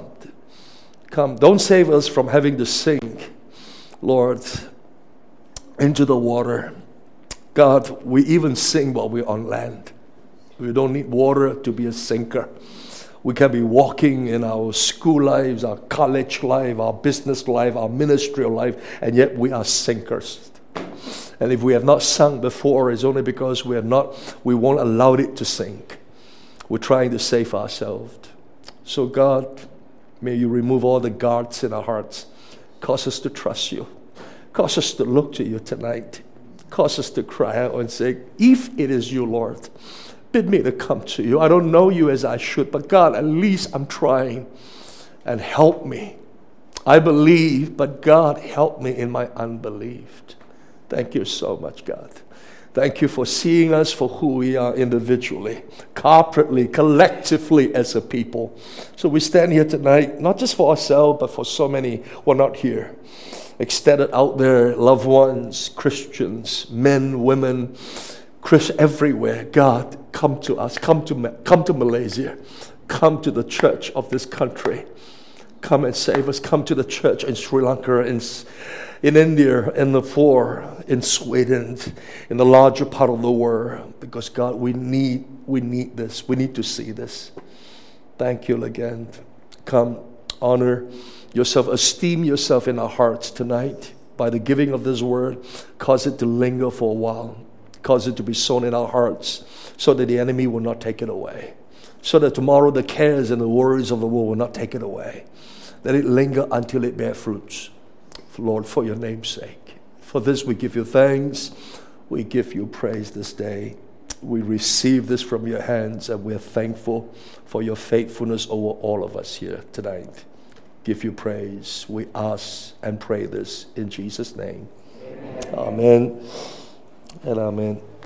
come. Don't save us from having to sink, Lord, into the water. God, we even sing while we're on land. We don't need water to be a sinker. We can be walking in our school lives, our college life, our business life, our ministerial life, and yet we are sinkers. And if we have not sunk before, it's only because we are not, we won't allow it to sink. We're trying to save ourselves. So God, may you remove all the guards in our hearts. Cause us to trust you. Cause us to look to you tonight. Cause us to cry out and say, if it is you, Lord, bid me to come to you. I don't know you as I should, but God, at least I'm trying. And help me. I believe, but God, help me in my unbelief. Thank you so much, God. Thank you for seeing us for who we are individually, corporately, collectively as a people. So we stand here tonight, not just for ourselves, but for so many who are not here. Extended out there, loved ones, Christians, men, women, Chris everywhere. God, come to us. Come to, come to Malaysia. Come to the church of this country. Come and save us. Come to the church in Sri Lanka, in, in India, in Nepal, in Sweden, in the larger part of the world. Because God, we need, we need this. We need to see this. Thank you again. Come, honor yourself, esteem yourself in our hearts tonight by the giving of this word. Cause it to linger for a while. Cause it to be sown in our hearts so that the enemy will not take it away. So that tomorrow the cares and the worries of the world will not take it away. Let it linger until it bear fruits. Lord, for your name's sake. For this we give you thanks. We give you praise this day. We receive this from your hands and we're thankful for your faithfulness over all of us here tonight. Give you praise. We ask and pray this in Jesus' name. Amen. Amen and amen.